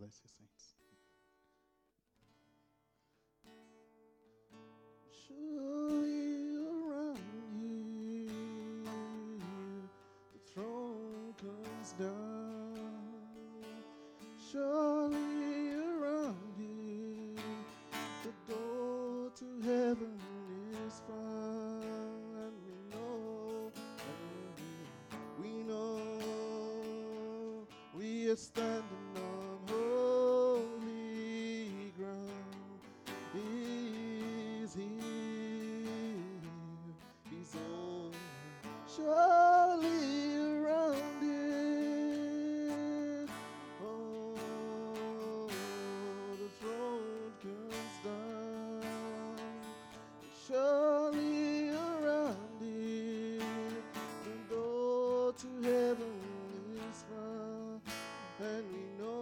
bless you, saints. Surely around you, the throne comes down. Surely around you, the door to heaven is found. And we know, we are standing on holy ground. He's here, he's all surely around it. Oh, the throne comes down, surely around it. The door to heaven is found, and we know,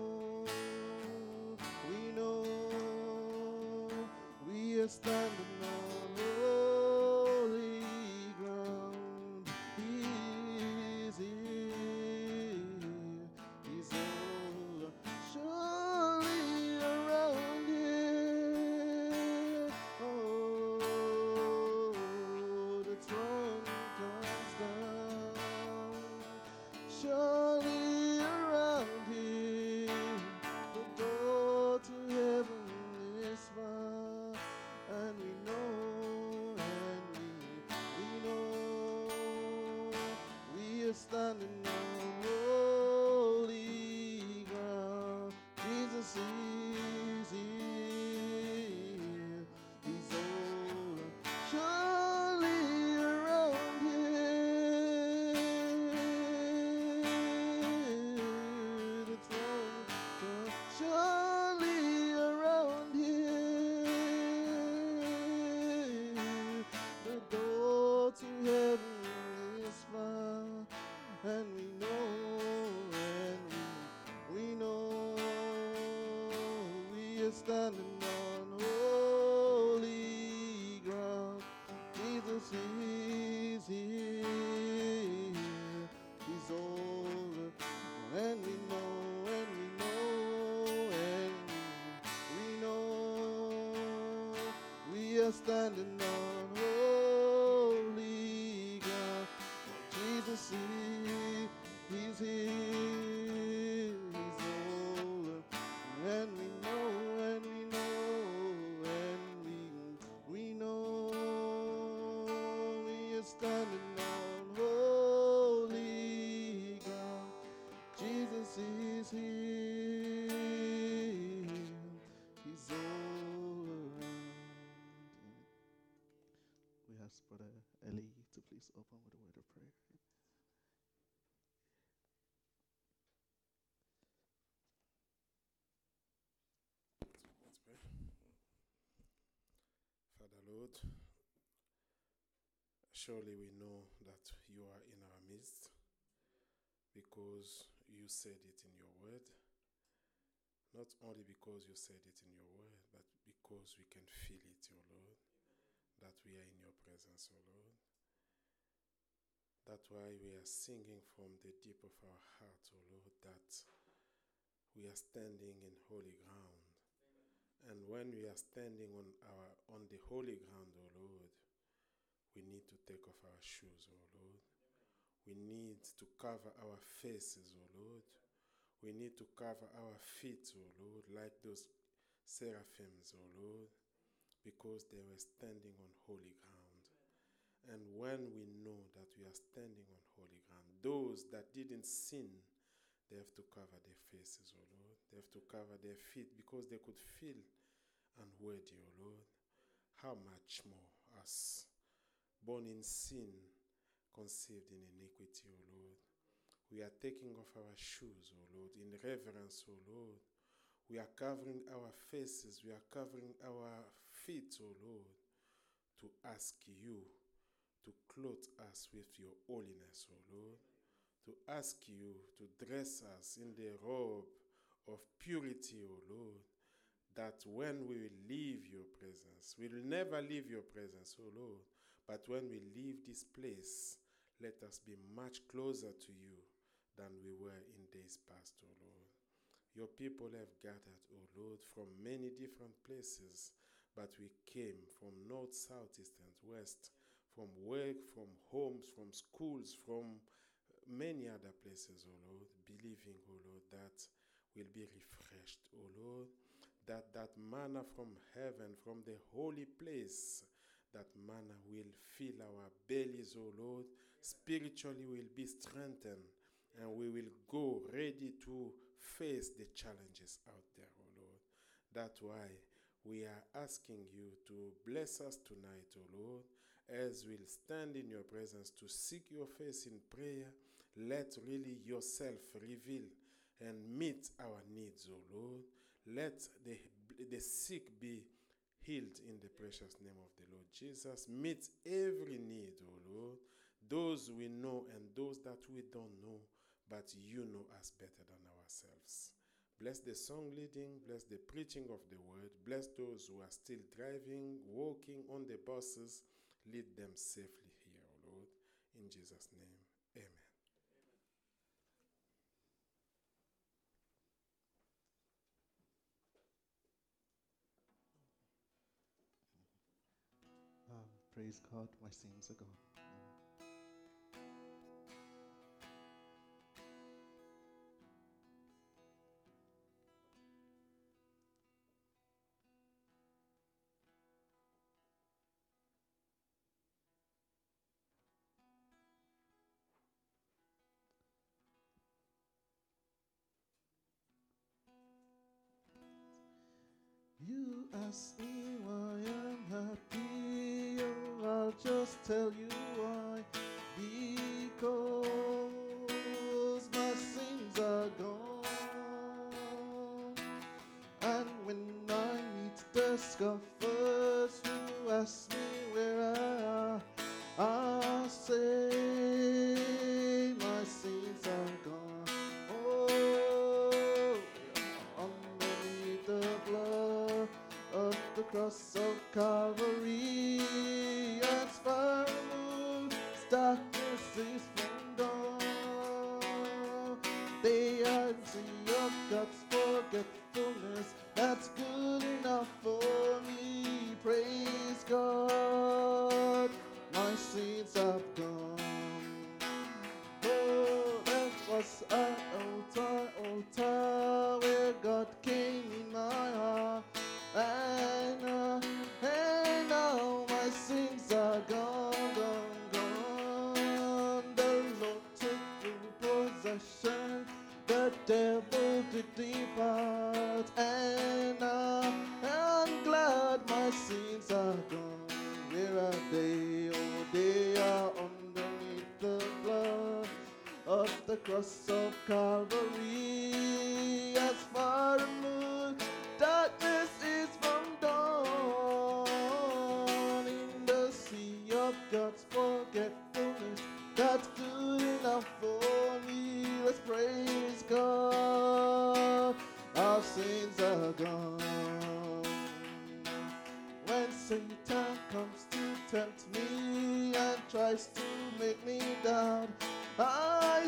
we are standing on holy ground. He's here, he's all surely around here. Oh, the throne comes down, surely around here. The door to heaven is found, and we know, we are standing on holy ground. Jesus is here, he's all surely around here. The throne comes surely around here. The door to heaven is found, and we know, we are standing on holy ground. Jesus is here, he's all, and we know, we are standing on holy ground. Jesus is, he's here, he's all, and we know, we are standing on holy ground. Jesus is here, he's all around. We ask Brother Eli to please open with a word of prayer. Let's pray. Father Lord, surely we know that you are in our midst because you said it in your word. Not only because you said it in your word, but because we can feel it, O Lord, that we are in your presence, O Lord. That's why we are singing from the deep of our heart, O Lord, that we are standing in holy ground. And when we are standing on the holy ground, O Lord, we need to take off our shoes, O Lord. We need to cover our faces, O Lord. We need to cover our feet, O Lord, like those seraphims, O Lord, because they were standing on holy ground. And when we know that we are standing on holy ground, those that didn't sin, they have to cover their faces, O Lord. They have to cover their feet because they could feel unworthy, O Lord. How much more us, born in sin, conceived in iniquity, O Lord. We are taking off our shoes, O Lord, in reverence, O Lord. We are covering our faces, we are covering our feet, O Lord, to ask you to clothe us with your holiness, O Lord, to ask you to dress us in the robe of purity, O Lord, that when we will leave your presence, we will never leave your presence, O Lord, but when we leave this place, let us be much closer to you than we were in days past, O Lord. Your people have gathered, O Lord, from many different places, but we came from north, south, east, and west, from work, from homes, from schools, from many other places, O Lord, believing, O Lord, that we'll be refreshed, O Lord, that manna from heaven, from the holy place, that manna will fill our bellies, O Lord. Spiritually we'll be strengthened, and we will go ready to face the challenges out there, O Lord. That's why we are asking you to bless us tonight, O Lord, as we'll stand in your presence to seek your face in prayer. Let really yourself reveal and meet our needs, O Lord. Let the sick be healed in the precious name of the Lord Jesus. Meet every need, O Lord, those we know and those that we don't know, but you know us better than ourselves. Bless the song leading, bless the preaching of the word, bless those who are still driving, walking on the buses. Lead them safely here, O Lord. In Jesus' name, amen. Praise God, my sins are gone. You ask me why I'm happy, oh, I'll just tell you why. Because my sins are gone. And when I meet the scoffers who ask me where I am, I say my sins are gone. Oh, underneath the blood of the cross of Calvary, as far removed as darkness is from dawn. They are see of God's forgetfulness, that's good enough for me. Praise God, my sins have gone. Oh, there was an altar where God came in my heart, and now my sins are gone, gone, gone. The Lord took full possession, the devil did depart, and I'm glad my sins are gone. Where are they? Oh, they are underneath the blood of the cross of Calvary. As far removed darkness is from dawn, in the sea of God's forgetfulness, that's good enough for me. Let's praise God, our sins are gone. When Satan comes to tempt me and tries to make me doubt, I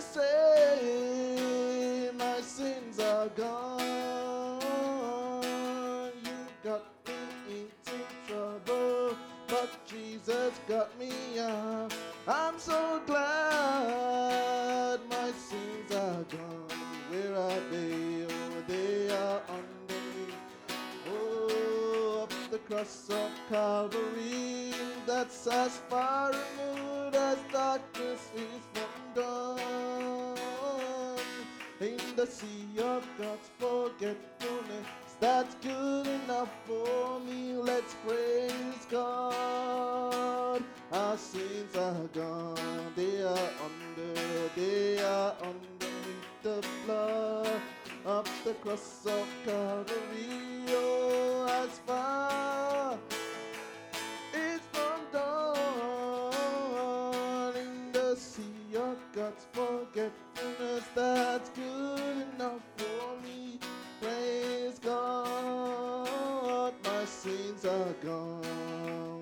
say my sins are gone. You got me into trouble, but Jesus got me out. I'm so glad my sins are gone. Where are they? Oh, they are underneath. Oh, up the cross of Calvary, that's as far removed as darkness is from dawn. In the sea of God's forgetfulness, that's good enough for me. Let's praise God, our sins are gone. They are underneath the blood of the cross of Calvary. Oh, as far is from dawn, in the sea of God's forgetfulness, that's good enough for me. Praise God, my sins are gone.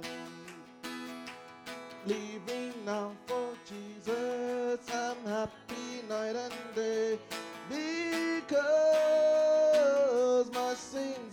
Living now for Jesus, I'm happy night and day, because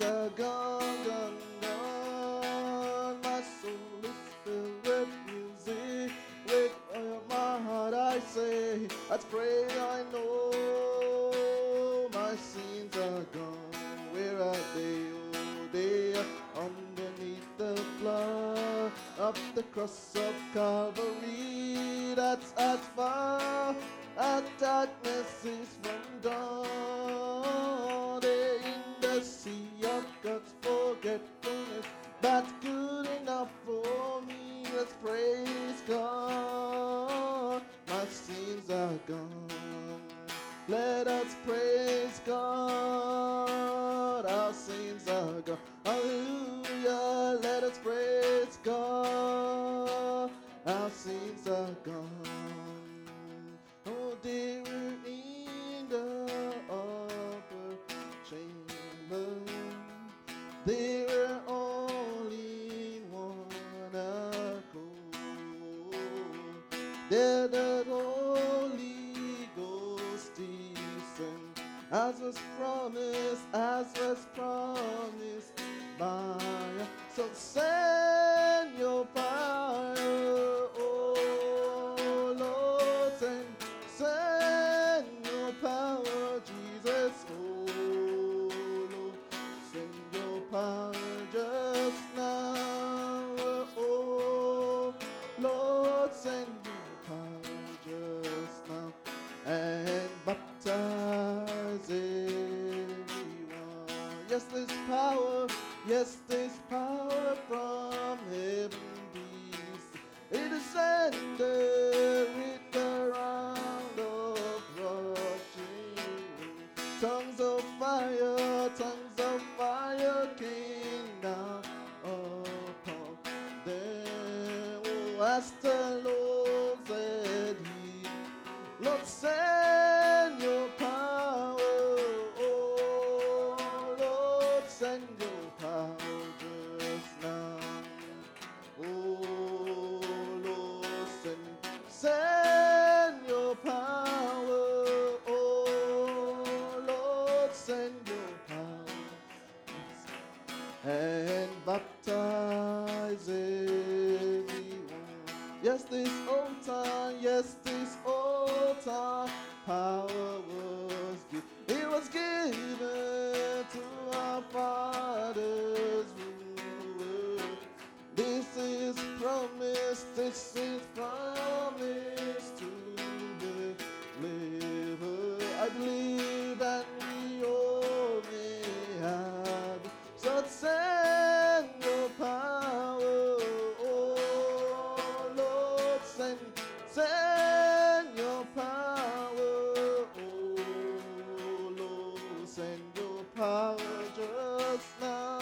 sins are gone, gone, gone. My soul is filled with music. With my heart I say, let's pray. I know my sins are gone. Where are they? Oh, they are underneath the blood of the cross of Calvary. That's as far as darkness is from dawn. They're in the sea of God's forgetfulness. That's good enough for me. Let's praise God. My sins are gone. Let us praise God. Our sins are gone. Hallelujah. Let us praise God. Our sins are gone. Oh, they were in the upper chamber. They were only in one accord. There the Holy Ghost descend, as was promised by. So send your power, oh Lord, send your power, Jesus, oh Lord, send your power just now, oh Lord, send your power just now, and baptize everyone. Yes, there's power. Yes, there's power from heaven beast. It descended with the round of rushing wind. Tongues of fire came down upon them. Oh, as the Lord said he, Lord, send your power. Oh, Lord, send your power just now. Oh, Lord, send your power. Oh, Lord, send your power. And baptize everyone. Yes, this altar, power was given. It was given to our fathers. This is promised to deliver. I believe that we all may have. So send your power, oh Lord, send your power, oh Lord, send your power just now.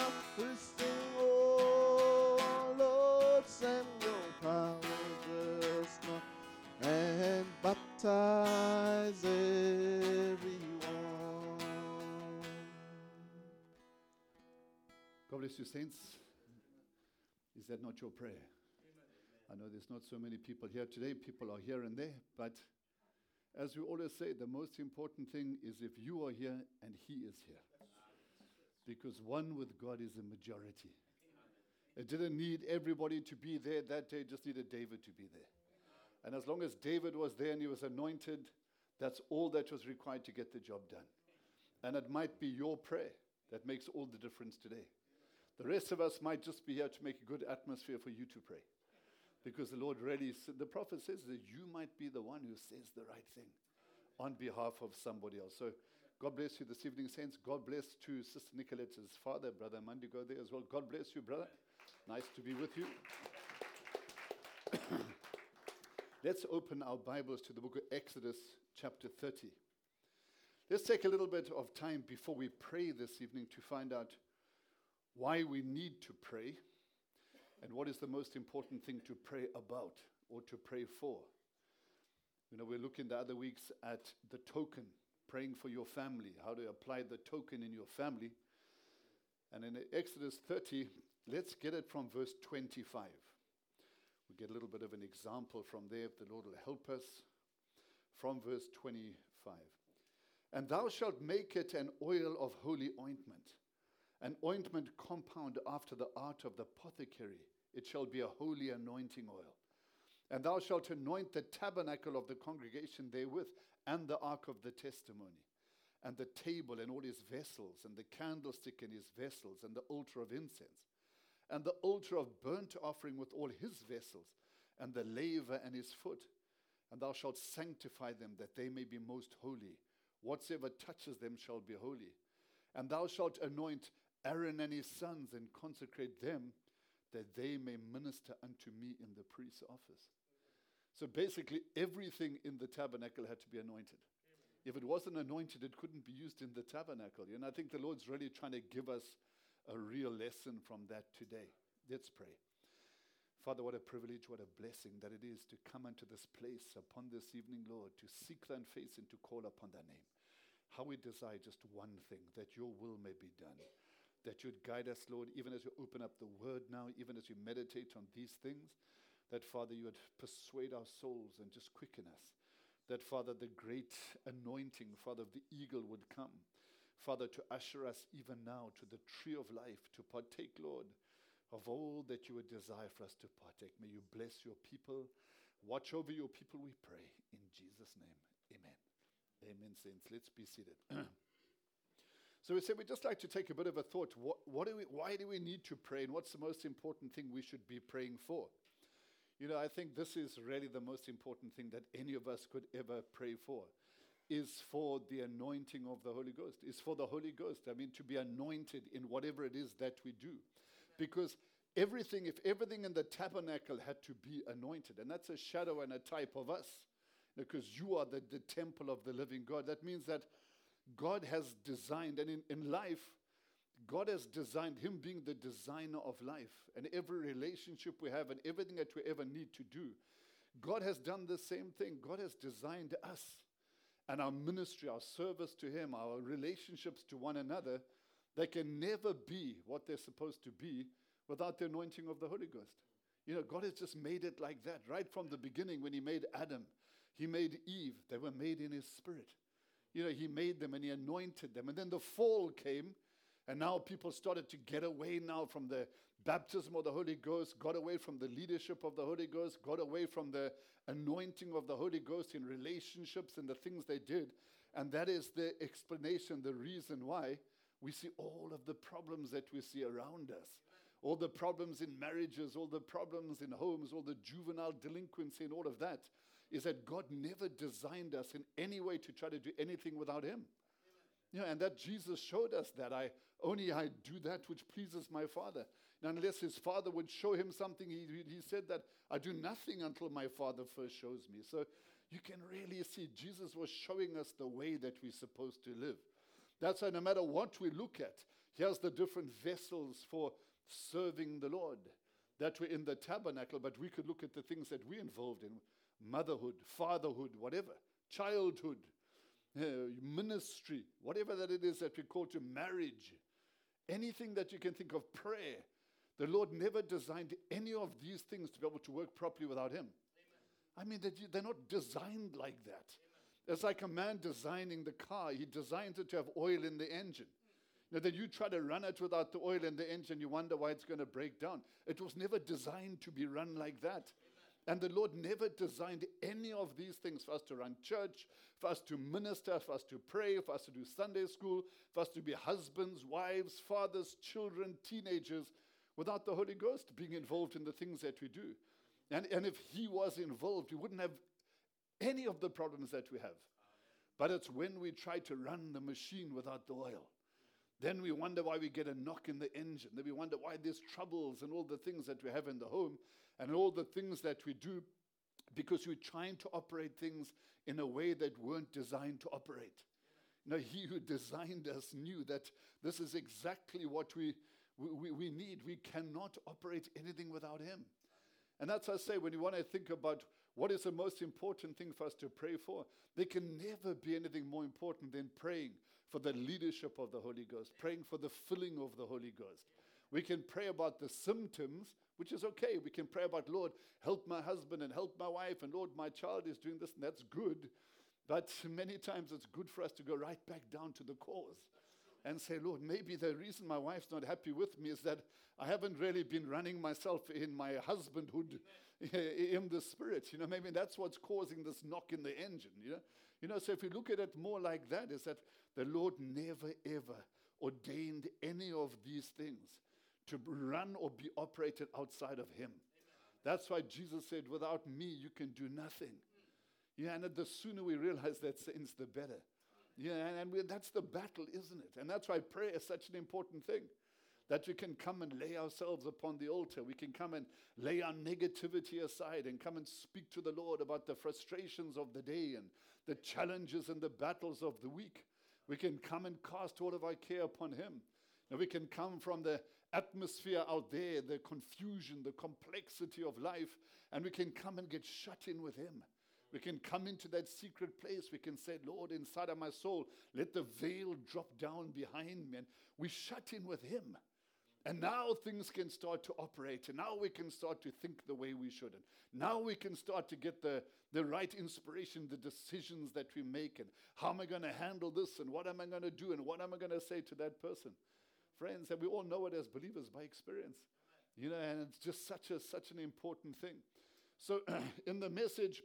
Oh Lord, send your power just now, and baptize everyone. God bless you, saints. Is that not your prayer? I know there's not so many people here today. People are here and there. But as we always say, the most important thing is if you are here and he is here. Because one with God is a majority. It didn't need everybody to be there that day. It just needed David to be there. And as long as David was there and he was anointed, that's all that was required to get the job done. And it might be your prayer that makes all the difference today. The rest of us might just be here to make a good atmosphere for you to pray. Because the Lord really, the prophet says that you might be the one who says the right thing on behalf of somebody else. So God bless you this evening, saints. God bless to Sister Nicoletta's father, Brother Mandigo there as well. God bless you, brother. Nice to be with you. Let's open our Bibles to the book of Exodus, chapter 30. Let's take a little bit of time before we pray this evening to find out why we need to pray and what is the most important thing to pray about or to pray for. You know, we're looking the other weeks at the token, praying for your family, how to apply the token in your family. And in Exodus 30, let's get it from verse 25. We get a little bit of an example from there, if the Lord will help us. From verse 25. And thou shalt make it an oil of holy ointment, an ointment compound after the art of the apothecary. It shall be a holy anointing oil. And thou shalt anoint the tabernacle of the congregation therewith, and the ark of the testimony, and the table and all his vessels, and the candlestick and his vessels, and the altar of incense, and the altar of burnt offering with all his vessels, and the laver and his foot. And thou shalt sanctify them, that they may be most holy. Whatsoever touches them shall be holy. And thou shalt anoint Aaron and his sons, and consecrate them, that they may minister unto me in the priest's office. So basically, everything in the tabernacle had to be anointed. If it wasn't anointed, it couldn't be used in the tabernacle. And I think the Lord's really trying to give us a real lesson from that today. Let's pray. Father, what a privilege, what a blessing that it is to come into this place upon this evening, Lord, to seek thine face and to call upon thy name. How we desire just one thing, that your will may be done. That you'd guide us, Lord, even as you open up the word now, even as you meditate on these things, that, Father, you would persuade our souls and just quicken us. That, Father, the great anointing, Father, of the eagle would come. Father, to usher us even now to the tree of life, to partake, Lord, of all that you would desire for us to partake. May you bless your people. Watch over your people, we pray. In Jesus' name, amen. Amen, saints. Let's be seated. So we said we'd just like to take a bit of a thought. Why do we need to pray, and what's the most important thing we should be praying for? You know, I think this is really the most important thing that any of us could ever pray for, is for the anointing of the Holy Ghost, is for the Holy Ghost. I mean, to be anointed in whatever it is that we do. Because if everything in the tabernacle had to be anointed, and that's a shadow and a type of us, because you are the temple of the living God. That means that God has designed, and in life, God has designed, him being the designer of life, and every relationship we have and everything that we ever need to do. God has done the same thing. God has designed us and our ministry, our service to him, our relationships to one another. They can never be what they're supposed to be without the anointing of the Holy Ghost. You know, God has just made it like that. Right from the beginning, when he made Adam, he made Eve. They were made in his spirit. You know, he made them and he anointed them. And then the fall came, and now people started to get away now from the baptism of the Holy Ghost, got away from the leadership of the Holy Ghost, got away from the anointing of the Holy Ghost in relationships and the things they did. And that is the explanation, the reason why we see all of the problems that we see around us. All the problems in marriages, all the problems in homes, all the juvenile delinquency and all of that, is that God never designed us in any way to try to do anything without him. You know, and that Jesus showed us that I do that which pleases my Father. And unless his Father would show him something, he said that I do nothing until my Father first shows me. So you can really see Jesus was showing us the way that we're supposed to live. That's why no matter what we look at, here's the different vessels for serving the Lord that were in the tabernacle, but we could look at the things that we're involved in: motherhood, fatherhood, whatever, childhood, ministry, whatever that it is that we call to marriage, anything that you can think of, prayer. The Lord never designed any of these things to be able to work properly without him. Amen. I mean, they're not designed like that. Amen. It's like a man designing the car. He designs it to have oil in the engine. Now, then you try to run it without the oil in the engine, you wonder why it's going to break down. It was never designed to be run like that. Amen. And the Lord never designed any of these things for us to run church, for us to minister, for us to pray, for us to do Sunday school, for us to be husbands, wives, fathers, children, teenagers, without the Holy Ghost being involved in the things that we do. And if he was involved, we wouldn't have any of the problems that we have. Amen. But it's when we try to run the machine without the oil. Then we wonder why we get a knock in the engine. Then we wonder why there's troubles and all the things that we have in the home and all the things that we do, because we're trying to operate things in a way that weren't designed to operate. You know, he who designed us knew that this is exactly what we need. We cannot operate anything without him. And that's why I say, when you want to think about what is the most important thing for us to pray for, there can never be anything more important than praying for the leadership of the Holy Ghost, praying for the filling of the Holy Ghost. We can pray about the symptoms, which is okay. We can pray about, Lord, help my husband and help my wife, and Lord, my child is doing this, and that's good. But many times it's good for us to go right back down to the cause. and say, Lord, maybe the reason my wife's not happy with me is that I haven't really been running myself in my husbandhood in the spirit. Maybe that's what's causing this knock in the engine. So if you look at it more like that, is that the Lord never ever ordained any of these things to run or be operated outside of him. That's why Jesus said, without me, you can do nothing. And the sooner we realize that, saints, the better. That's the battle, isn't it? And that's why prayer is such an important thing. That we can come and lay ourselves upon the altar. We can come and lay our negativity aside and come and speak to the Lord about the frustrations of the day and the challenges and the battles of the week. We can come and cast all of our care upon him. And we can come from the atmosphere out there, the confusion, the complexity of life, and we can come and get shut in with him. We can come into that secret place. We can say, Lord, inside of my soul, let the veil drop down behind me. And we shut in with him. And now things can start to operate. And now we can start to think the way we should. And now we can start to get the right inspiration, the decisions that we make. And how am I going to handle this? And what am I going to do? And what am I going to say to that person? Friends, and we all know it as believers by experience. And it's just such an important thing. So in the message,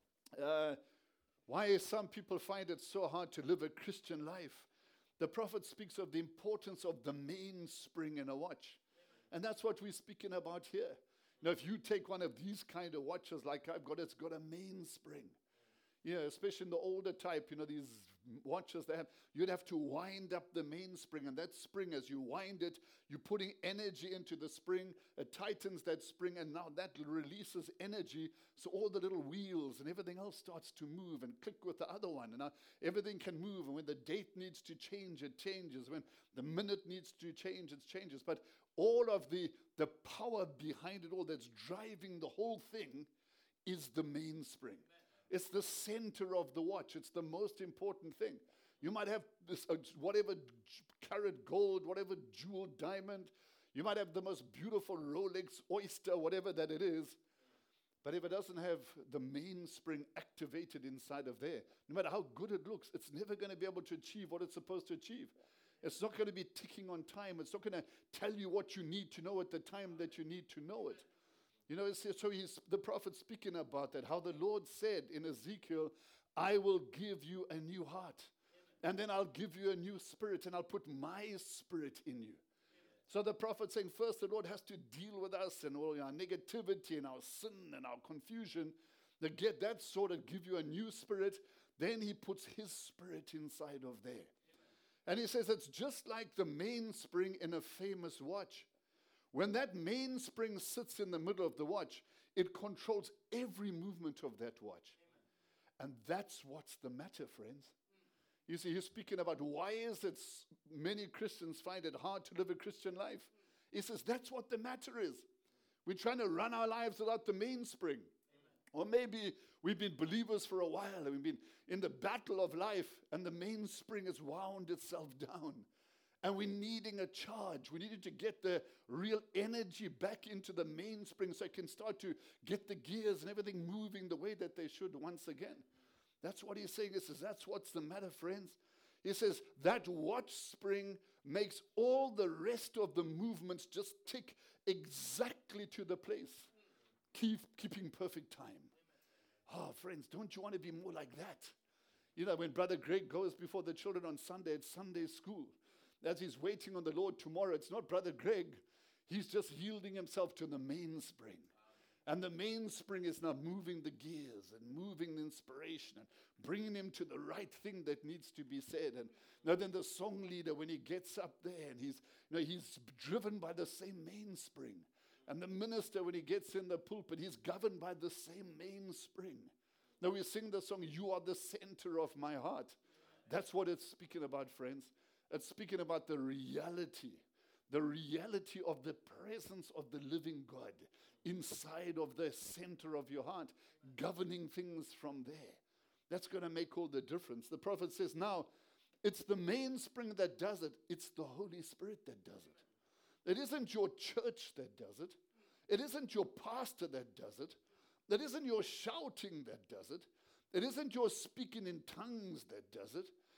why some people find it so hard to live a Christian life, the prophet speaks of the importance of the mainspring in a watch. And that's what we're speaking about here. Now, if you take one of these kind of watches like I've got, it's got a mainspring. Especially in the older type, these watches they have, you'd have to wind up the mainspring. And that spring, as you wind it, you're putting energy into the spring. It tightens that spring, and now that releases energy. So all the little wheels and everything else starts to move and click with the other one. And now everything can move. And when the date needs to change, it changes. When the minute needs to change, it changes. But all of the power behind it all that's driving the whole thing is the mainspring. It's the center of the watch. It's the most important thing. You might have this whatever carat gold, whatever jewel diamond. You might have the most beautiful Rolex oyster, whatever that it is. But if it doesn't have the mainspring activated inside of there, no matter how good it looks, it's never going to be able to achieve what it's supposed to achieve. It's not going to be ticking on time. It's not going to tell you what you need to know at the time that you need to know it. So he's the prophet speaking about that, how the Lord said in Ezekiel, I will give you a new heart. And then I'll give you a new spirit, and I'll put my spirit in you. So the prophet saying, first the Lord has to deal with us and all our negativity and our sin and our confusion. To get that sort of give you a new spirit, then he puts his spirit inside of there. And he says it's just like the mainspring in a famous watch. When that mainspring sits in the middle of the watch, it controls every movement of that watch. And that's what's the matter, friends. You see, he's speaking about why is it many Christians find it hard to live a Christian life. He says that's what the matter is. We're trying to run our lives without the mainspring. Or maybe we've been believers for a while and we've been in the battle of life and the mainspring has wound itself down. And we're needing a charge. We needed to get the real energy back into the mainspring so it can start to get the gears and everything moving the way that they should once again. That's what he's saying. He says, that's what's the matter, friends. He says, that watch spring makes all the rest of the movements just tick exactly to the place. Keeping perfect time. Oh, friends, don't you want to be more like that? When Brother Greg goes before the children on Sunday at Sunday school, as he's waiting on the Lord tomorrow, it's not Brother Greg. He's just yielding himself to the mainspring. And the mainspring is now moving the gears and moving the inspiration and bringing him to the right thing that needs to be said. And now then the song leader, when he gets up there and he's driven by the same mainspring. And the minister, when he gets in the pulpit, he's governed by the same mainspring. Now we sing the song, You Are the Center of My Heart. That's what it's speaking about, friends. It's speaking about the reality of the presence of the living God inside of the center of your heart, governing things from there. That's going to make all the difference. The prophet says, now, it's the mainspring that does it. It's the Holy Spirit that does it. It isn't your church that does it. It isn't your pastor that does it. It isn't your shouting that does it. It isn't your speaking in tongues that does it.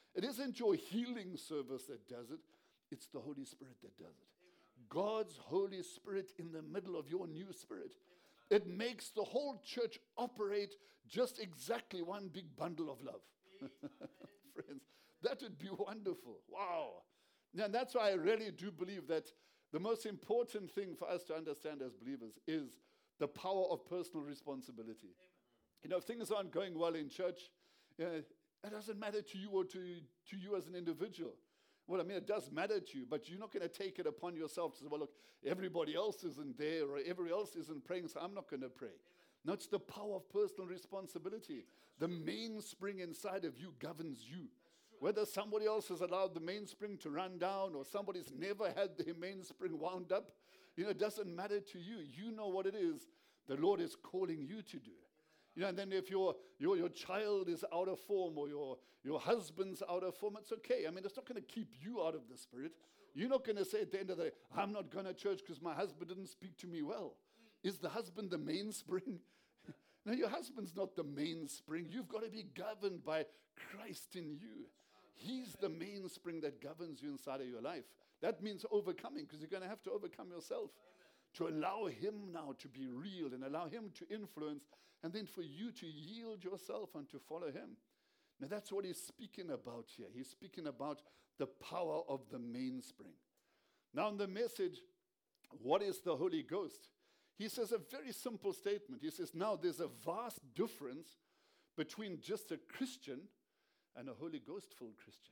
It isn't your healing service that does it. It's the Holy Spirit that does it. God's Holy Spirit in the middle of your new spirit. It makes the whole church operate just exactly one big bundle of love. Friends, that would be wonderful. Wow. And that's why I really do believe that the most important thing for us to understand as believers is the power of personal responsibility. You know, if things aren't going well in church, it doesn't matter to you or to you as an individual. Well, I mean, it does matter to you, but you're not going to take it upon yourself to say, well, look, everybody else isn't there or everybody else isn't praying, so I'm not going to pray. No, it's the power of personal responsibility. The mainspring inside of you governs you. Whether somebody else has allowed the mainspring to run down or somebody's never had their mainspring wound up, you know, it doesn't matter to you. You know what it is the Lord is calling you to do. You know, and then if your child is out of form or your husband's out of form, it's okay. I mean, it's not going to keep you out of the Spirit. You're not going to say at the end of the day, I'm not going to church because my husband didn't speak to me well. Is the husband the mainspring? No, your husband's not the mainspring. You've got to be governed by Christ in you. He's the mainspring that governs you inside of your life. That means overcoming, because you're going to have to overcome yourself. To allow him now to be real and allow him to influence, and then for you to yield yourself and to follow him. Now that's what he's speaking about here. He's speaking about the power of the mainspring. Now in the message, what is the Holy Ghost? He says a very simple statement. He says, now there's a vast difference between just a Christian and a Holy Ghost-filled Christian.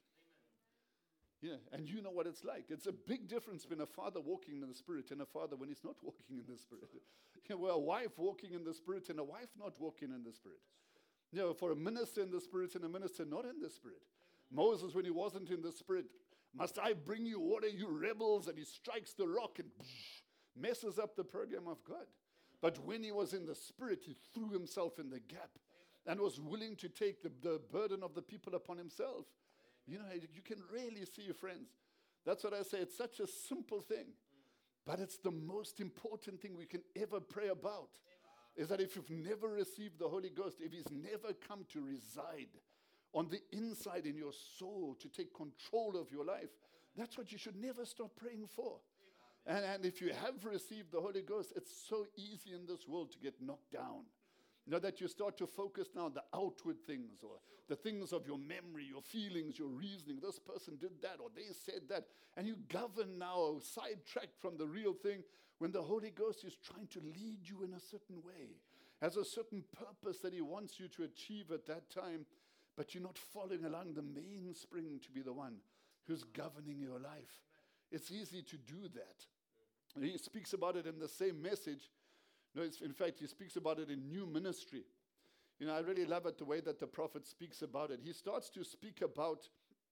Yeah, and you know what it's like. It's a big difference between a father walking in the Spirit and a father when he's not walking in the Spirit. You know, a wife walking in the Spirit and a wife not walking in the Spirit. You know, for a minister in the Spirit and a minister not in the Spirit. Moses, when he wasn't in the Spirit, must I bring you water, you rebels? And he strikes the rock and messes up the program of God. But when he was in the Spirit, he threw himself in the gap and was willing to take the burden of the people upon himself. You know, you can really see, friends. That's what I say. It's such a simple thing. But it's the most important thing we can ever pray about. Is that if you've never received the Holy Ghost, if he's never come to reside on the inside in your soul, to take control of your life, that's what you should never stop praying for. And if you have received the Holy Ghost, it's so easy in this world to get knocked down. You know, that you start to focus now on the outward things or the things of your memory, your feelings, your reasoning. This person did that or they said that. And you govern now, sidetracked from the real thing when the Holy Ghost is trying to lead you in a certain way. Has a certain purpose that he wants you to achieve at that time. But you're not following along the mainspring to be the one who's governing your life. It's easy to do that. He speaks about it in the same message. No, in fact, he speaks about it in new ministry. You know, I really love it the way that the prophet speaks about it. He starts to speak about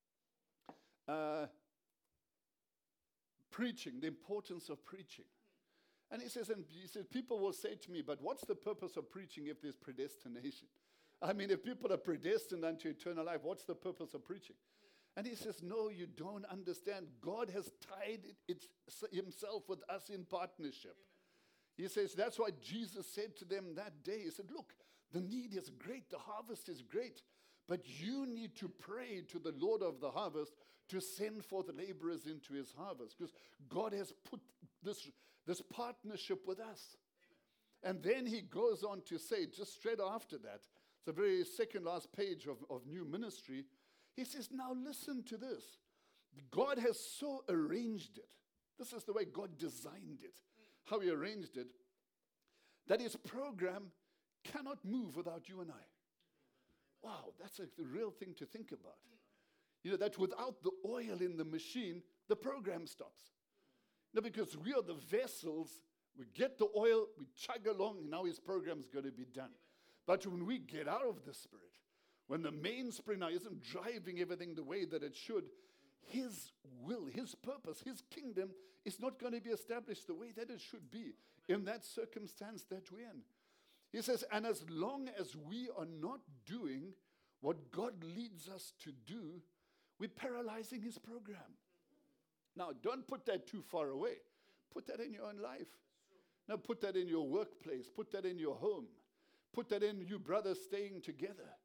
preaching, the importance of preaching. And he says, people will say to me, but what's the purpose of preaching if there's predestination? I mean, if people are predestined unto eternal life, what's the purpose of preaching? And he says, no, you don't understand. God has tied himself with us in partnership. He says, that's why Jesus said to them that day, he said, look, the need is great, the harvest is great, but you need to pray to the Lord of the harvest to send forth laborers into his harvest, because God has put this partnership with us. Amen. And then he goes on to say, just straight after that, it's the very second last page of new ministry, he says, now listen to this. God has so arranged it. This is the way God designed it. How he arranged it, that his program cannot move without you and I. Wow, that's a real thing to think about. You know, that without the oil in the machine, the program stops. No, because we are the vessels, we get the oil, we chug along, and now his program's going to be done. But when we get out of the Spirit, when the mainspring now isn't driving everything the way that it should, his will, his purpose, his kingdom is not going to be established the way that it should be in that circumstance that we're in. He says, and as long as we are not doing what God leads us to do, we're paralyzing his program. Now, don't put that too far away. Put that in your own life. Now, put that in your workplace. Put that in your home. Put that in you brothers staying together.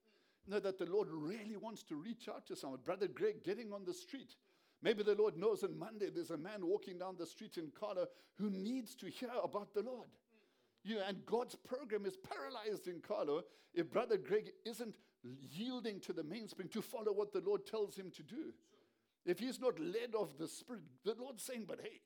know that the Lord really wants to reach out to someone. Brother Greg getting on the street. Maybe the Lord knows on Monday there's a man walking down the street in Carlo who needs to hear about the Lord. And God's program is paralyzed in Carlo if Brother Greg isn't yielding to the mainspring to follow what the Lord tells him to do. If he's not led of the Spirit, the Lord's saying, but hey,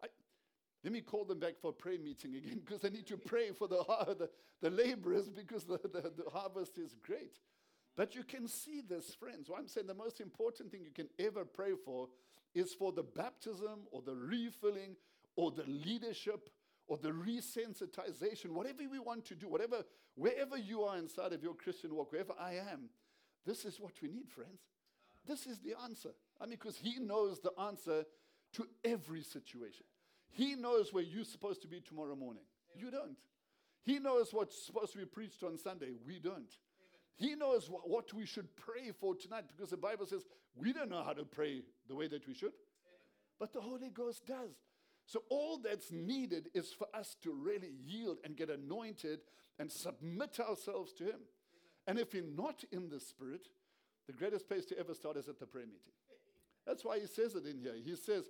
let me call them back for a prayer meeting again, because they need to pray for the laborers, because the harvest is great. But you can see this, friends. What I'm saying, the most important thing you can ever pray for is for the baptism or the refilling or the leadership or the resensitization, whatever we want to do, wherever you are inside of your Christian walk, wherever I am, this is what we need, friends. This is the answer. Because he knows the answer to every situation. He knows where you're supposed to be tomorrow morning. You don't. He knows what's supposed to be preached on Sunday. We don't. He knows what we should pray for tonight, because the Bible says we don't know how to pray the way that we should. But the Holy Ghost does. So all that's needed is for us to really yield and get anointed and submit ourselves to him. And if we're not in the Spirit, the greatest place to ever start is at the prayer meeting. That's why he says it in here. He says,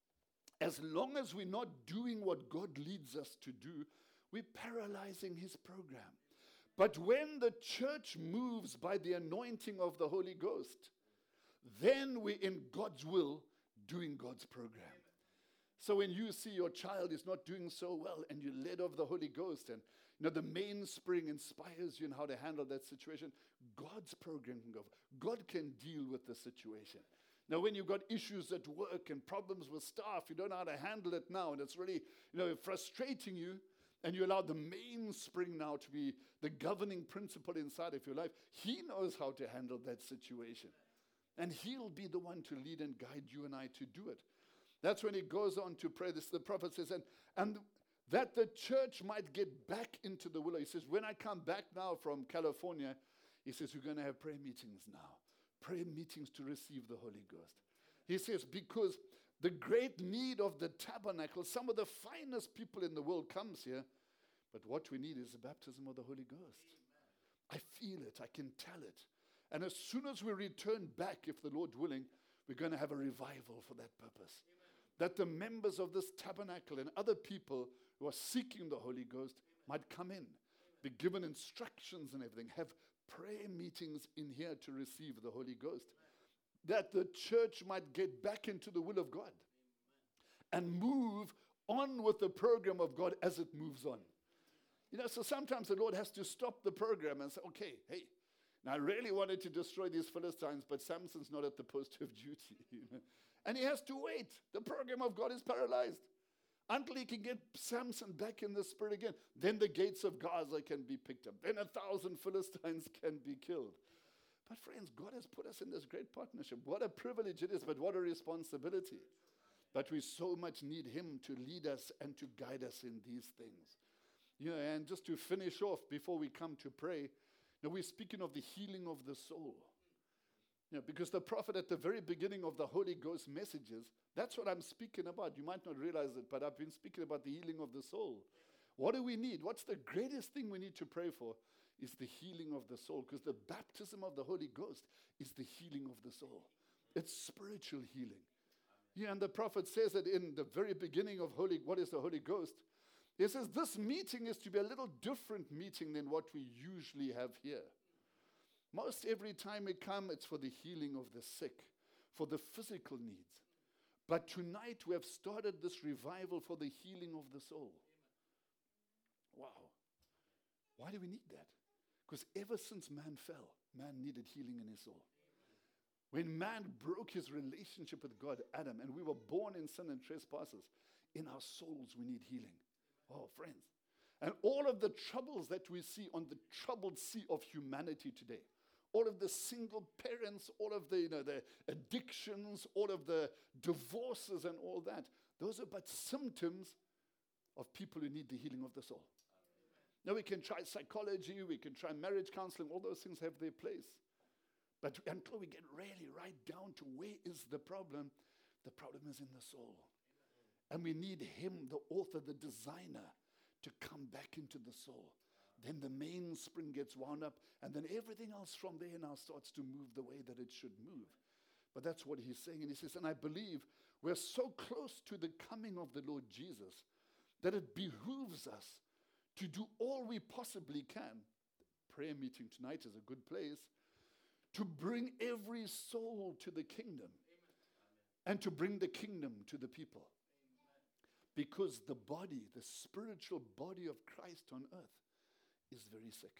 as long as we're not doing what God leads us to do, we're paralyzing his program. But when the church moves by the anointing of the Holy Ghost, then we're in God's will, doing God's program. So when you see your child is not doing so well and you're led of the Holy Ghost, and the mainspring inspires you in how to handle that situation, God's program can go. God can deal with the situation. Now, when you've got issues at work and problems with staff, you don't know how to handle it now, and it's really, frustrating you, and you allow the mainspring now to be the governing principle inside of your life, he knows how to handle that situation. And he'll be the one to lead and guide you and I to do it. That's when he goes on to pray. This, the prophet says, and that the church might get back into the will. He says, when I come back now from California, he says, we're going to have prayer meetings now. Prayer meetings to receive the Holy Ghost. He says, because the great need of the tabernacle, some of the finest people in the world comes here, but what we need is the baptism of the Holy Ghost. Amen. I feel it. I can tell it. And as soon as we return back, if the Lord willing, we're going to have a revival for that purpose. Amen. That the members of this tabernacle and other people who are seeking the Holy Ghost might come in, be given instructions and everything, have prayer meetings in here to receive the Holy Ghost. That the church might get back into the will of God and move on with the program of God as it moves on. So sometimes the Lord has to stop the program and say, okay, hey, now I really wanted to destroy these Philistines, but Samson's not at the post of duty. And he has to wait. The program of God is paralyzed until he can get Samson back in the Spirit again. Then the gates of Gaza can be picked up. Then 1,000 Philistines can be killed. But friends, God has put us in this great partnership. What a privilege it is, but what a responsibility. But we so much need him to lead us and to guide us in these things. And just to finish off before we come to pray, we're speaking of the healing of the soul. Because the prophet at the very beginning of the Holy Ghost messages, that's what I'm speaking about. You might not realize it, but I've been speaking about the healing of the soul. What do we need? What's the greatest thing we need to pray for? Is the healing of the soul. Because the baptism of the Holy Ghost is the healing of the soul. It's spiritual healing. And the prophet says that in the very beginning of what is the Holy Ghost? He says this meeting is to be a little different meeting than what we usually have here. Most every time we come, it's for the healing of the sick, for the physical needs. But tonight we have started this revival for the healing of the soul. Wow. Why do we need that? Because ever since man fell, man needed healing in his soul. When man broke his relationship with God, Adam, and we were born in sin and trespasses, in our souls we need healing. Oh, friends. And all of the troubles that we see on the troubled sea of humanity today, all of the single parents, all of the addictions, all of the divorces and all that, those are but symptoms of people who need the healing of the soul. Now we can try psychology, we can try marriage counseling, all those things have their place. But until we get really right down to where is the problem is in the soul. And we need him, the author, the designer, to come back into the soul. Then the mainspring gets wound up, and then everything else from there now starts to move the way that it should move. But that's what he's saying. And he says, and I believe we're so close to the coming of the Lord Jesus that it behooves us to do all we possibly can. Prayer meeting tonight is a good place to bring every soul to the kingdom. And to bring the kingdom to the people. Because the body, the spiritual body of Christ on earth is very sick.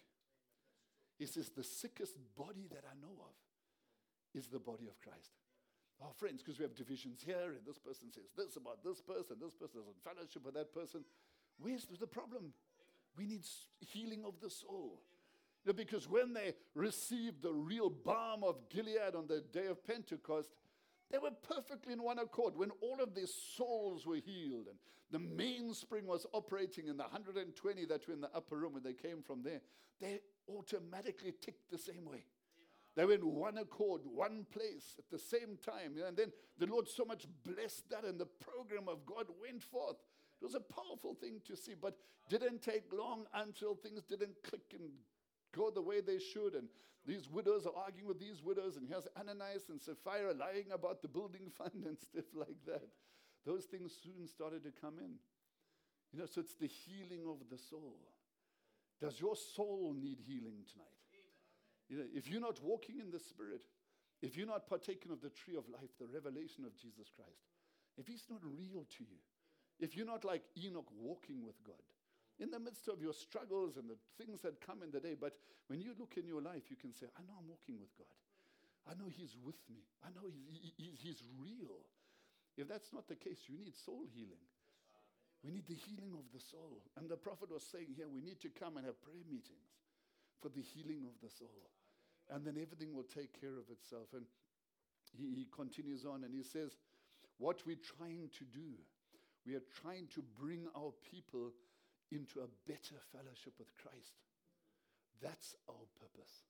He says the sickest body that I know of is the body of Christ. Our friends, because we have divisions here, and this person says this about this person doesn't fellowship with that person. Where's the problem? We need healing of the soul. You know, because when they received the real balm of Gilead on the day of Pentecost, they were perfectly in one accord. When all of their souls were healed and the mainspring was operating in the 120 that were in the upper room when they came from there, they automatically ticked the same way. They were in one accord, one place at the same time. And then the Lord so much blessed that, and the program of God went forth. It was a powerful thing to see, but didn't take long until things didn't click and go the way they should. And these widows are arguing with these widows, and here's Ananias and Sapphira lying about the building fund and stuff like that. Those things soon started to come in. You know, so it's the healing of the soul. Does your soul need healing tonight? You know, if you're not walking in the Spirit, if you're not partaking of the tree of life, the revelation of Jesus Christ, if he's not real to you, if you're not like Enoch walking with God, in the midst of your struggles and the things that come in the day, but when you look in your life, you can say, I know I'm walking with God. I know he's with me. I know he's real. If that's not the case, you need soul healing. We need the healing of the soul. And the prophet was saying here, we need to come and have prayer meetings for the healing of the soul. And then everything will take care of itself. And he continues on and he says, what we're trying to do, we are trying to bring our people into a better fellowship with Christ. That's our purpose.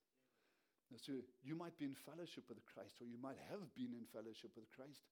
So you might be in fellowship with Christ, or you might have been in fellowship with Christ.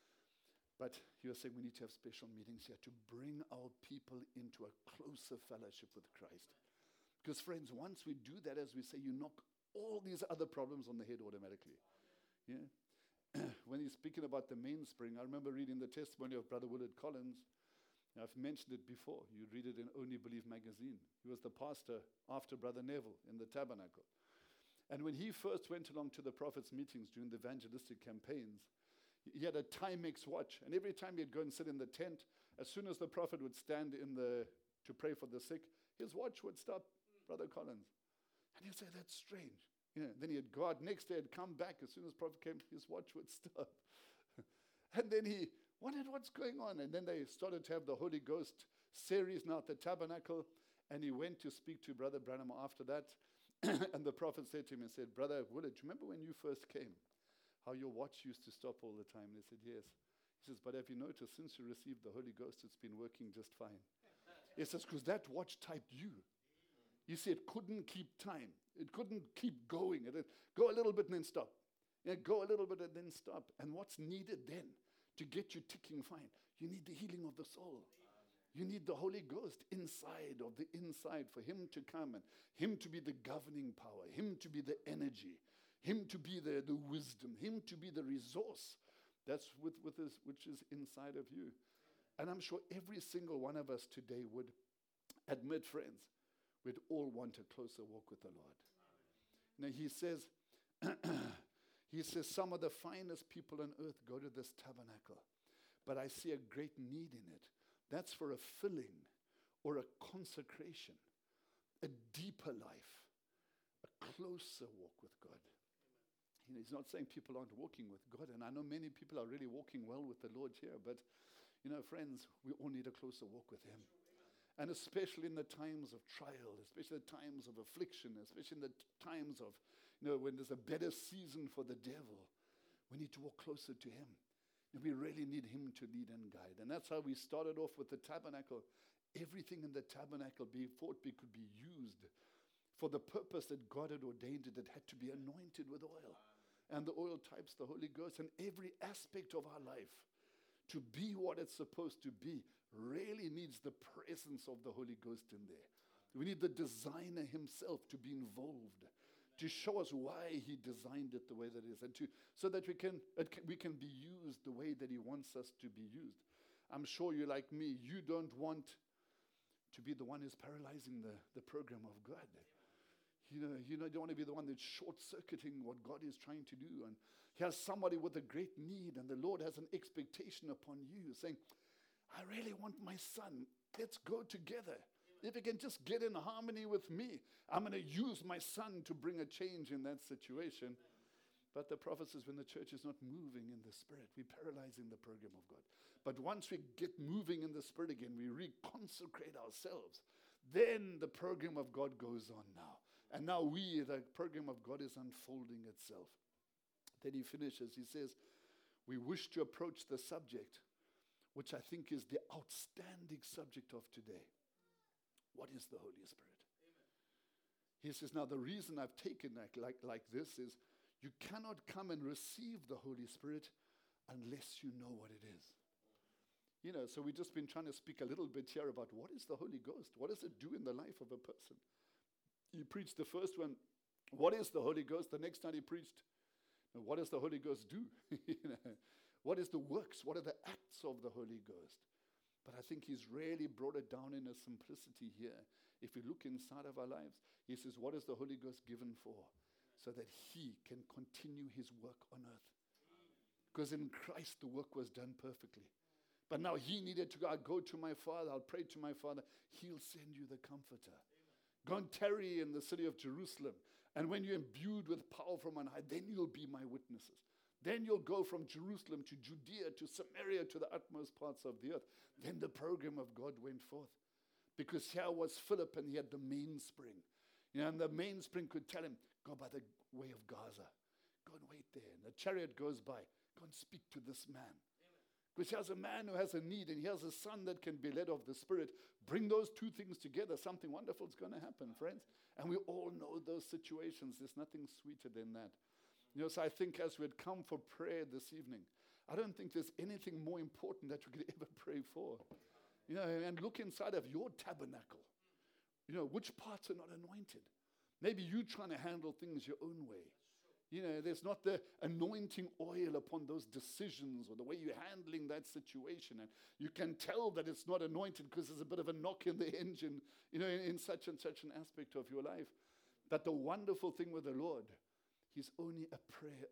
But you're saying we need to have special meetings here to bring our people into a closer fellowship with Christ. Because friends, once we do that, as we say, you knock all these other problems on the head automatically. Yeah. When he's speaking about the mainspring, I remember reading the testimony of Brother Willard Collins. I've mentioned it before. You read it in Only Believe magazine. He was the pastor after Brother Neville in the tabernacle. And when he first went along to the prophets' meetings during the evangelistic campaigns, he had a Timex watch. And every time he'd go and sit in the tent, as soon as the prophet would stand to pray for the sick, his watch would stop, Brother Collins. And he'd say, that's strange. You know, then he'd go out. Next day, he'd come back. As soon as the prophet came, his watch would stop. And then he wondered what's going on. And then they started to have the Holy Ghost series now at the tabernacle. And he went to speak to Brother Branham after that. And the prophet said to him and said, Brother Willard, do you remember when you first came, how your watch used to stop all the time? And they said, yes. He says, but have you noticed since you received the Holy Ghost, it's been working just fine? He says, because that watch typed you. You see, it couldn't keep time. It couldn't keep going. It'd go a little bit and then stop. Yeah, go a little bit and then stop. And what's needed then to get you ticking fine? You need the healing of the soul. You need the Holy Ghost inside of the inside for him to come and him to be the governing power, him to be the energy, him to be the wisdom, him to be the resource that's which is inside of you. And I'm sure every single one of us today would admit, friends, we'd all want a closer walk with the Lord. Now he says, some of the finest people on earth go to this tabernacle, but I see a great need in it. That's for a filling or a consecration, a deeper life, a closer walk with God. You know, he's not saying people aren't walking with God, and I know many people are really walking well with the Lord here, but, you know, friends, we all need a closer walk with him. And especially in the times of trial, especially the times of affliction, especially in the times of, you know, when there's a better season for the devil, we need to walk closer to him. And we really need him to lead and guide. And that's how we started off with the tabernacle. Everything in the tabernacle before it could be used for the purpose that God had ordained it. It had to be anointed with oil. And the oil types the Holy Ghost. And every aspect of our life to be what it's supposed to be really needs the presence of the Holy Ghost in there. We need the designer himself to be involved, to show us why he designed it the way that it is, and so that we can be used the way that he wants us to be used. I'm sure you're like me. You don't want to be the one who's paralyzing the program of God. You don't want to be the one that's short-circuiting what God is trying to do. And he has somebody with a great need, and the Lord has an expectation upon you, saying, I really want my son. Let's go together. If you can just get in harmony with me, I'm going to use my son to bring a change in that situation. But the prophet says when the church is not moving in the Spirit, we're paralyzing the program of God. But once we get moving in the Spirit again, we reconsecrate ourselves, then the program of God goes on now. And now the program of God is unfolding itself. Then he finishes, he says, we wish to approach the subject, which I think is the outstanding subject of today. What is the Holy Spirit? Amen. He says, now the reason I've taken like this is you cannot come and receive the Holy Spirit unless you know what it is. So we've just been trying to speak a little bit here about what is the Holy Ghost? What does it do in the life of a person? He preached the first one, what is the Holy Ghost? The next night he preached, what does the Holy Ghost do? What is the works? What are the acts of the Holy Ghost? But I think he's really brought it down in a simplicity here. If we look inside of our lives, he says, what is the Holy Ghost given for? So that he can continue his work on earth. Because in Christ, the work was done perfectly. But now he needed to go, I'll go to my Father, I'll pray to my Father. He'll send you the Comforter. Go and tarry in the city of Jerusalem. And when you're imbued with power from on high, then you'll be my witnesses. Then you'll go from Jerusalem to Judea, to Samaria, to the utmost parts of the earth. Then the program of God went forth. Because here was Philip, and he had the mainspring. And the mainspring could tell him, go by the way of Gaza. Go and wait there. And the chariot goes by. Go and speak to this man. Because he has a man who has a need, and he has a son that can be led of the Spirit. Bring those two things together. Something wonderful is going to happen, friends. And we all know those situations. There's nothing sweeter than that. So I think as we had come for prayer this evening, I don't think there's anything more important that we could ever pray for. And look inside of your tabernacle. Which parts are not anointed? Maybe you're trying to handle things your own way. There's not the anointing oil upon those decisions or the way you're handling that situation. And you can tell that it's not anointed because there's a bit of a knock in the engine, in such and such an aspect of your life. But the wonderful thing with the Lord, he's only a prayer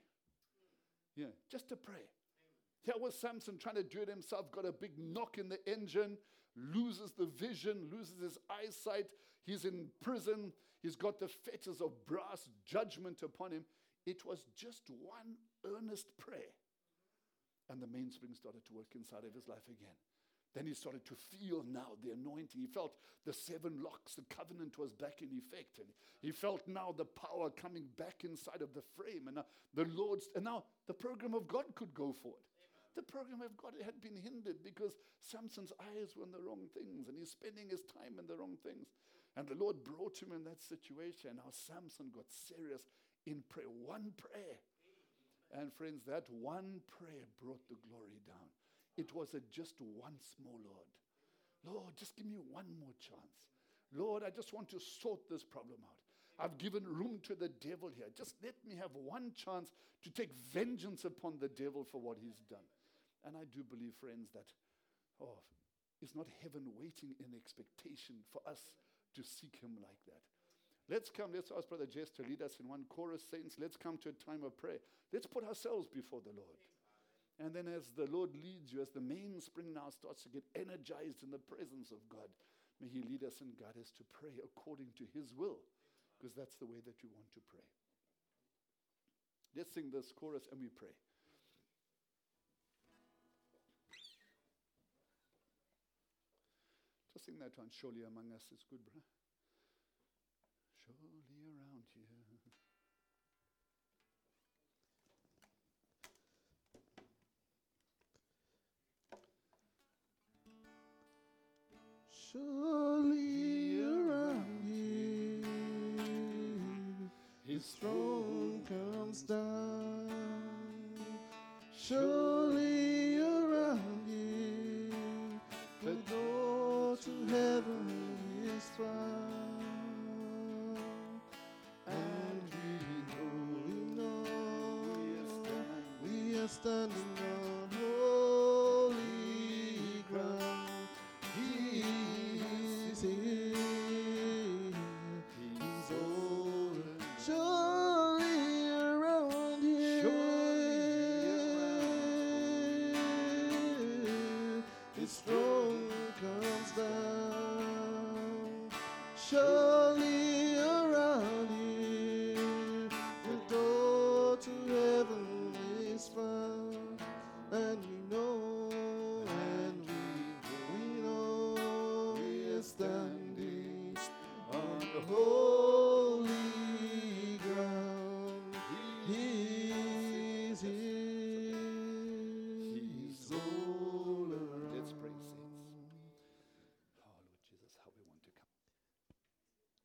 away. Just a prayer. Here was Samson trying to do it himself, got a big knock in the engine, loses the vision, loses his eyesight. He's in prison. He's got the fetters of brass judgment upon him. It was just one earnest prayer. And the mainspring started to work inside of his life again. Then he started to feel now the anointing. He felt the 7 locks, the covenant was back in effect. And he felt now the power coming back inside of the frame. And now the program of God could go forward. The program of God had been hindered because Samson's eyes were on the wrong things, and he's spending his time in the wrong things. And the Lord brought him in that situation. Now Samson got serious in prayer. One prayer. And friends, that one prayer brought the glory down. It was just once more, Lord. Lord, just give me one more chance. Lord, I just want to sort this problem out. I've given room to the devil here. Just let me have one chance to take vengeance upon the devil for what he's done. And I do believe, friends, that is not heaven waiting in expectation for us to seek him like that. Let's ask Brother Jess to lead us in one chorus, saints. Let's come to a time of prayer. Let's put ourselves before the Lord. And then as the Lord leads you, as the mainspring now starts to get energized in the presence of God, may he lead us and guide us to pray according to his will, because that's the way that you want to pray. Let's sing this chorus and we pray. Just sing that one. Surely among us is good, brother. Surely around here. Surely around you, his throne comes down. Surely around you, the door to heaven is found. are standing on holy ground. He's here. He's all surely around here. His throne comes down. Surely around here, the door to heaven is found, and we know we are standing on the holy ground. He's here. He's all around. Let's pray, saints. Oh, Lord Jesus, how we want to come.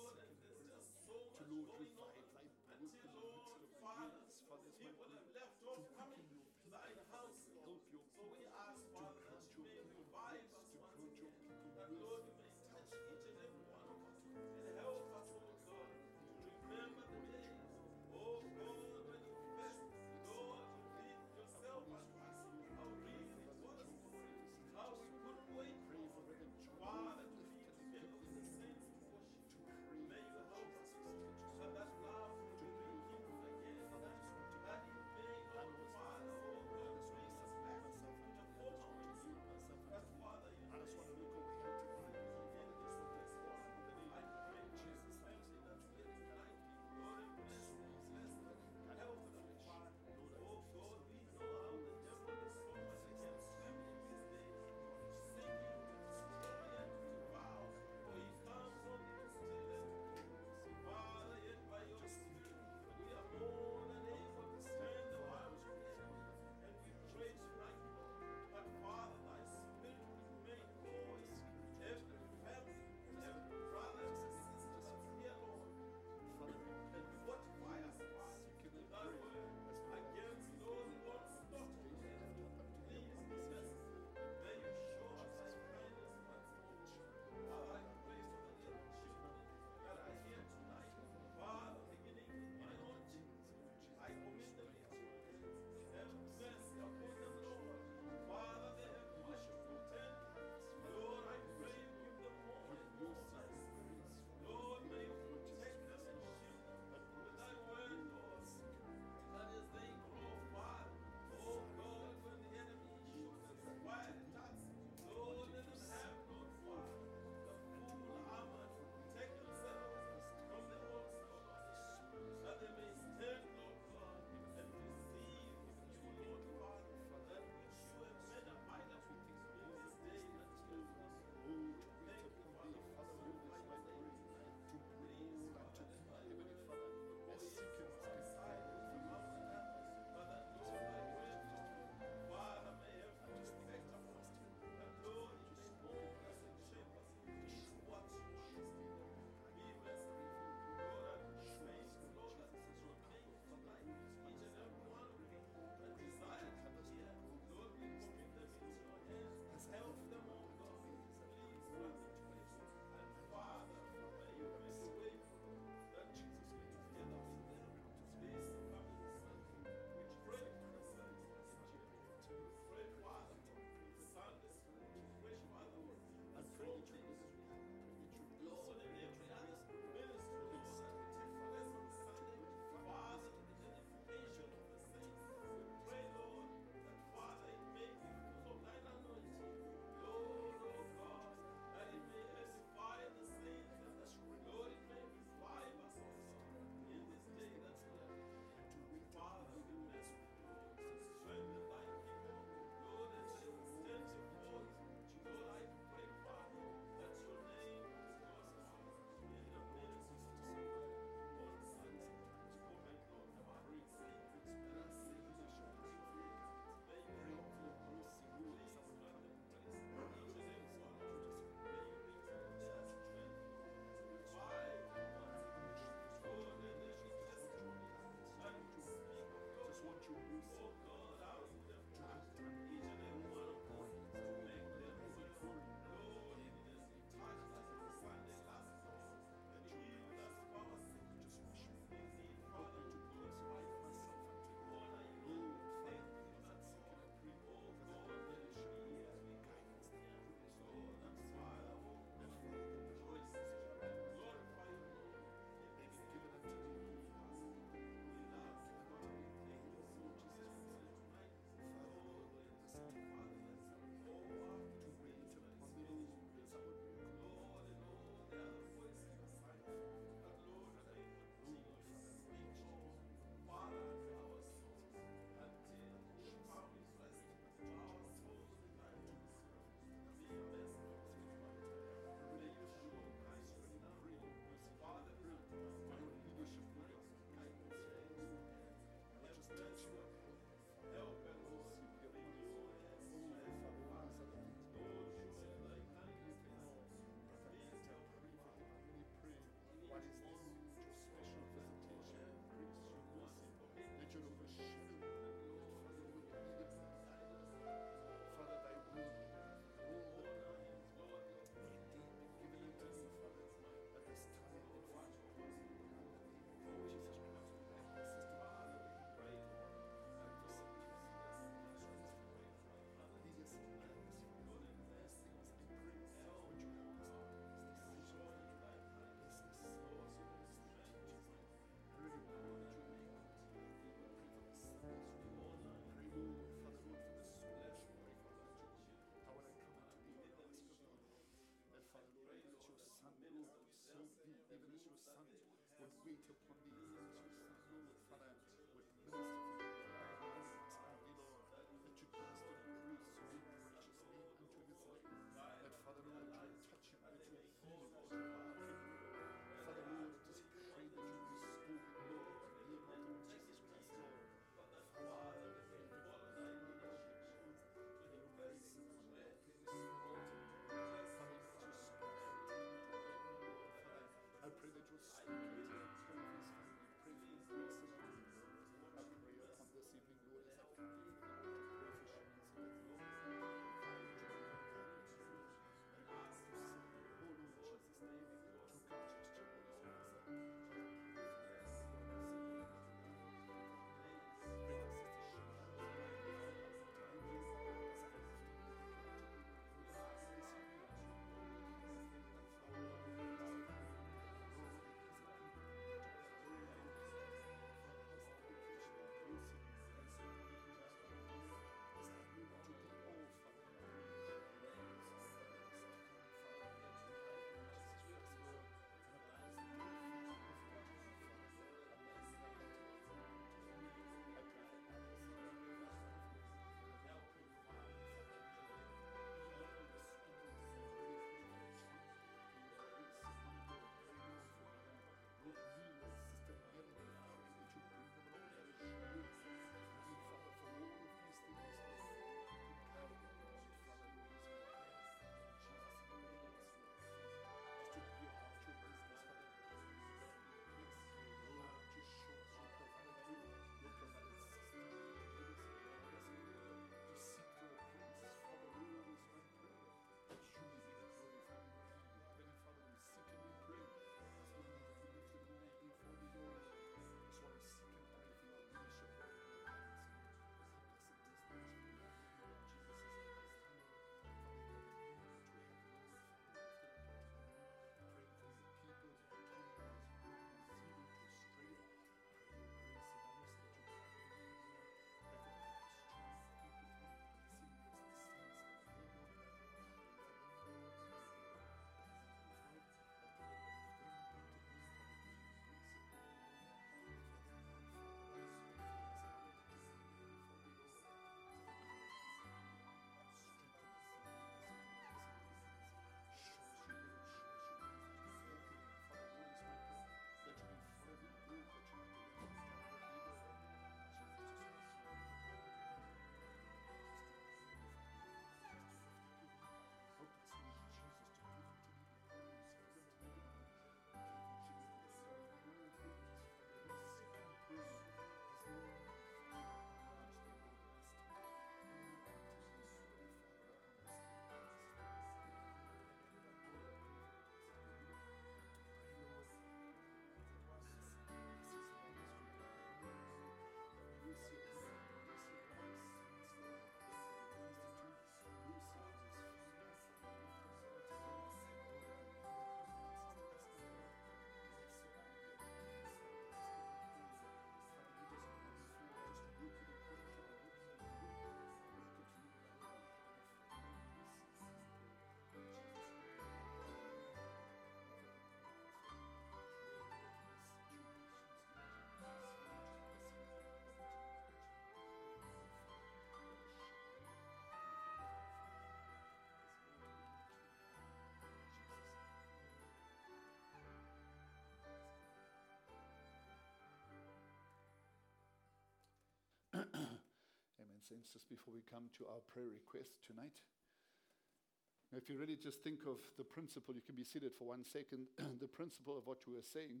Saints, just before we come to our prayer request tonight. Now, if you really just think of the principle, you can be seated for 1 second, the principle of what we were saying.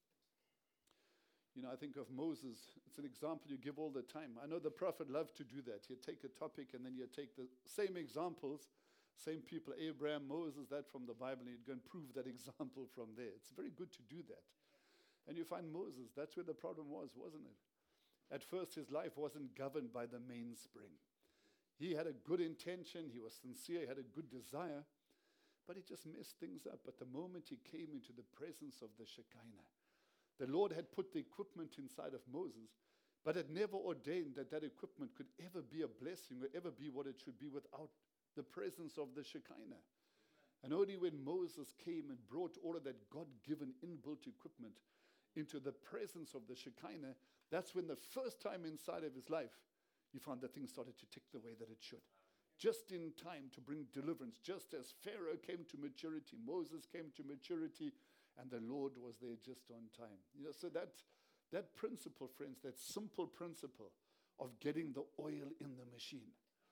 I think of Moses. It's an example you give all the time. I know the prophet loved to do that. He'd take a topic and then you'd take the same examples, same people, Abraham, Moses, that from the Bible, and you'd go and prove that example from there. It's very good to do that. And you find Moses, that's where the problem was, wasn't it? At first, his life wasn't governed by the mainspring. He had a good intention, he was sincere, he had a good desire, but he just messed things up. But the moment he came into the presence of the Shekinah, the Lord had put the equipment inside of Moses, but had never ordained that that equipment could ever be a blessing or ever be what it should be without the presence of the Shekinah. And only when Moses came and brought all of that God-given inbuilt equipment into the presence of the Shekinah, that's when the first time inside of his life, he found that things started to tick the way that it should. Just in time to bring deliverance. Just as Pharaoh came to maturity, Moses came to maturity, and the Lord was there just on time. So that principle, friends, that simple principle of getting the oil in the machine.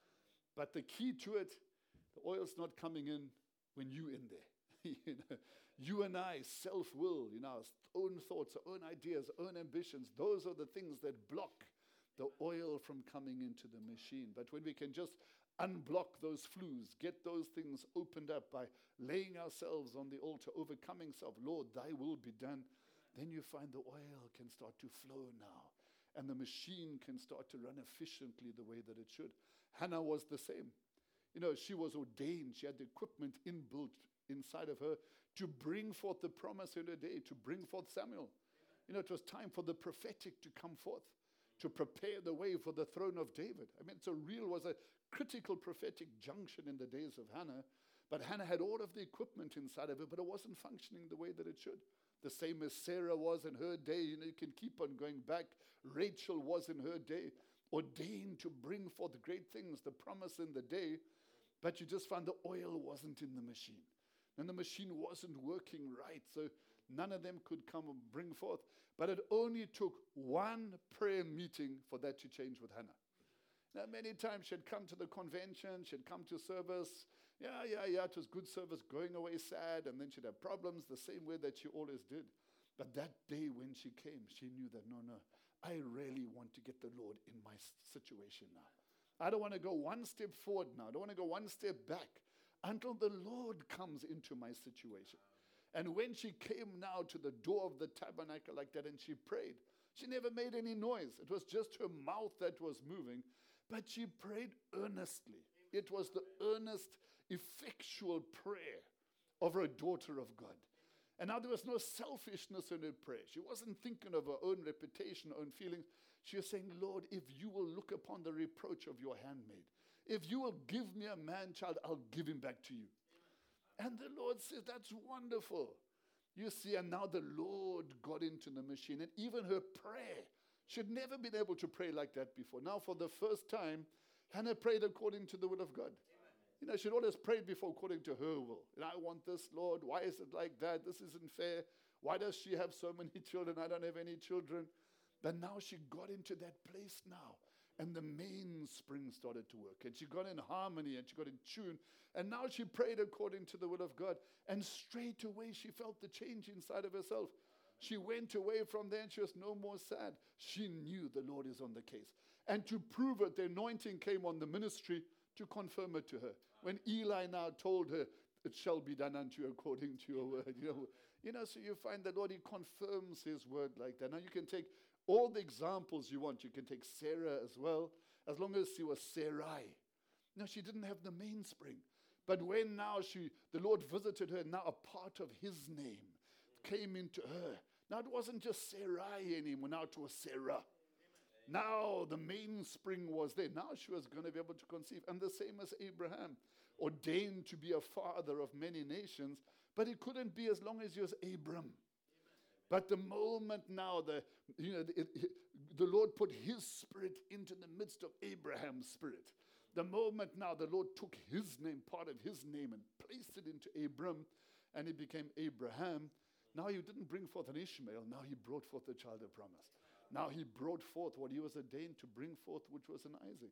But the key to it, the oil's not coming in when you're in there. You and I, self-will, our own thoughts, our own ideas, our own ambitions, those are the things that block the oil from coming into the machine. But when we can just unblock those flues, get those things opened up by laying ourselves on the altar, overcoming self, Lord, thy will be done, then you find the oil can start to flow now. And the machine can start to run efficiently the way that it should. Hannah was the same. She was ordained. She had the equipment inbuilt inside of her to bring forth the promise in her day, to bring forth Samuel. It was time for the prophetic to come forth, to prepare the way for the throne of David. Was a critical prophetic junction in the days of Hannah. But Hannah had all of the equipment inside of her, but it wasn't functioning the way that it should. The same as Sarah was in her day. You can keep on going back. Rachel was in her day, ordained to bring forth great things, the promise in the day. But you just found the oil wasn't in the machine. And the machine wasn't working right. So none of them could come and bring forth. But it only took one prayer meeting for that to change with Hannah. Now, many times she'd come to the convention, she'd come to service. It was good service, going away sad, and then she'd have problems the same way that she always did. But that day when she came, she knew that, no, I really want to get the Lord in my situation now. I don't want to go one step forward now. I don't want to go one step back until the Lord comes into my situation. And when she came now to the door of the tabernacle like that and she prayed, she never made any noise. It was just her mouth that was moving, but she prayed earnestly. It was the earnest, effectual prayer of a daughter of God. And now there was no selfishness in her prayer. She wasn't thinking of her own reputation, her own feelings. She was saying, Lord, if you will look upon the reproach of your handmaid, if you will give me a man-child, I'll give him back to you. And the Lord says, that's wonderful. You see, and now the Lord got into the machine. And even her prayer, she'd never been able to pray like that before. Now, for the first time, Hannah prayed according to the will of God. She'd always prayed before according to her will. I want this, Lord. Why is it like that? This isn't fair. Why does she have so many children? I don't have any children. But now she got into that place now. And the mainspring started to work. And she got in harmony and she got in tune. And now she prayed according to the will of God. And straight away she felt the change inside of herself. She went away from there and she was no more sad. She knew the Lord is on the case. And to prove it, the anointing came on the ministry to confirm it to her. When Eli now told her, it shall be done unto you according to your word. So you find the Lord, he confirms his word like that. Now you can take all the examples you want. You can take Sarah as well, as long as she was Sarai. No, she didn't have the mainspring. But when now the Lord visited her, now a part of his name came into her. Now it wasn't just Sarai anymore, now it was Sarah. Now the mainspring was there. Now she was going to be able to conceive. And the same as Abraham, ordained to be a father of many nations, but he couldn't be as long as he was Abram. But the moment now the Lord put his spirit into the midst of Abraham's spirit. The moment now the Lord took his name, part of his name, and placed it into Abram, and he became Abraham. Now he didn't bring forth an Ishmael. Now he brought forth the child of promise. Now he brought forth what he was ordained to bring forth, which was an Isaac.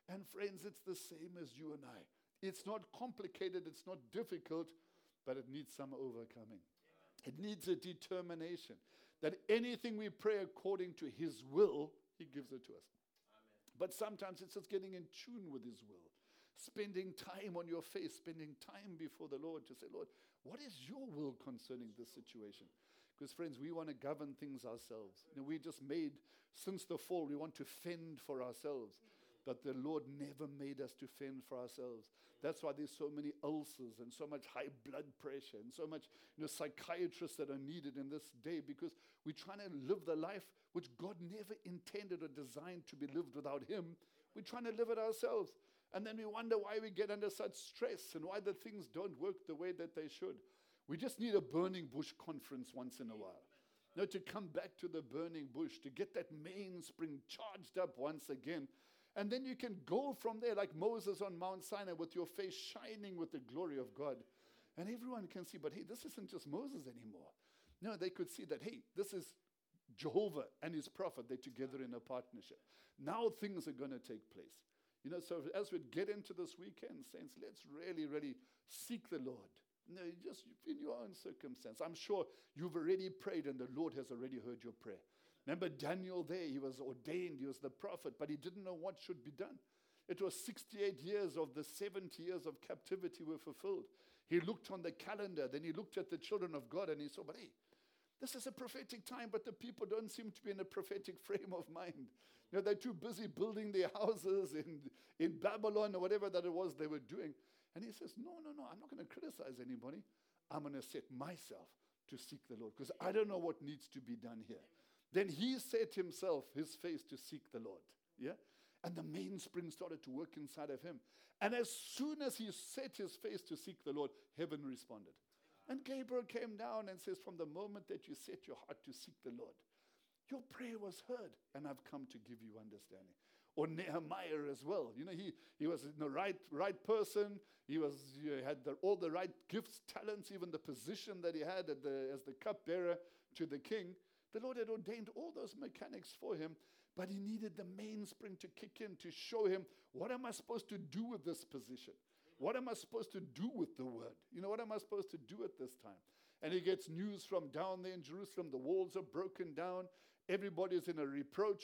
And friends, it's the same as you and I. It's not complicated, it's not difficult, but it needs some overcoming. It needs a determination that anything we pray according to His will, He gives it to us. But sometimes it's just getting in tune with His will. Spending time on your face, spending time before the Lord to say, Lord, what is your will concerning this situation? Because friends, we want to govern things ourselves. We just made, since the fall, we want to fend for ourselves. But the Lord never made us to fend for ourselves. That's why there's so many ulcers and so much high blood pressure and so much psychiatrists that are needed in this day, because we're trying to live the life which God never intended or designed to be lived without Him. We're trying to live it ourselves. And then we wonder why we get under such stress and why the things don't work the way that they should. We just need a burning bush conference once in a while. To come back to the burning bush, to get that mainspring charged up once again. And then you can go from there like Moses on Mount Sinai with your face shining with the glory of God. And everyone can see, but hey, this isn't just Moses anymore. No, they could see that, hey, this is Jehovah and His prophet. They're together in a partnership. Now things are going to take place. So as we get into this weekend, saints, let's really, really seek the Lord. Just in your own circumstance. I'm sure you've already prayed and the Lord has already heard your prayer. Remember Daniel there, he was ordained, he was the prophet, but he didn't know what should be done. It was 68 years of the 70 years of captivity were fulfilled. He looked on the calendar, then he looked at the children of God and he saw, but hey, this is a prophetic time, but the people don't seem to be in a prophetic frame of mind. They're too busy building their houses in Babylon or whatever that it was they were doing. And he says, no, I'm not going to criticize anybody. I'm going to set myself to seek the Lord because I don't know what needs to be done here. Then he set himself, his face, to seek the Lord. Yeah? And the mainspring started to work inside of him. And as soon as he set his face to seek the Lord, heaven responded. And Gabriel came down and says, from the moment that you set your heart to seek the Lord, your prayer was heard, and I've come to give you understanding. Or Nehemiah as well. He was the right person. He had all the right gifts, talents, even the position that he had as the cupbearer to the king. The Lord had ordained all those mechanics for him, but he needed the mainspring to kick in to show him, what am I supposed to do with this position? What am I supposed to do with the word? What am I supposed to do at this time? And he gets news from down there in Jerusalem. The walls are broken down. Everybody's in a reproach.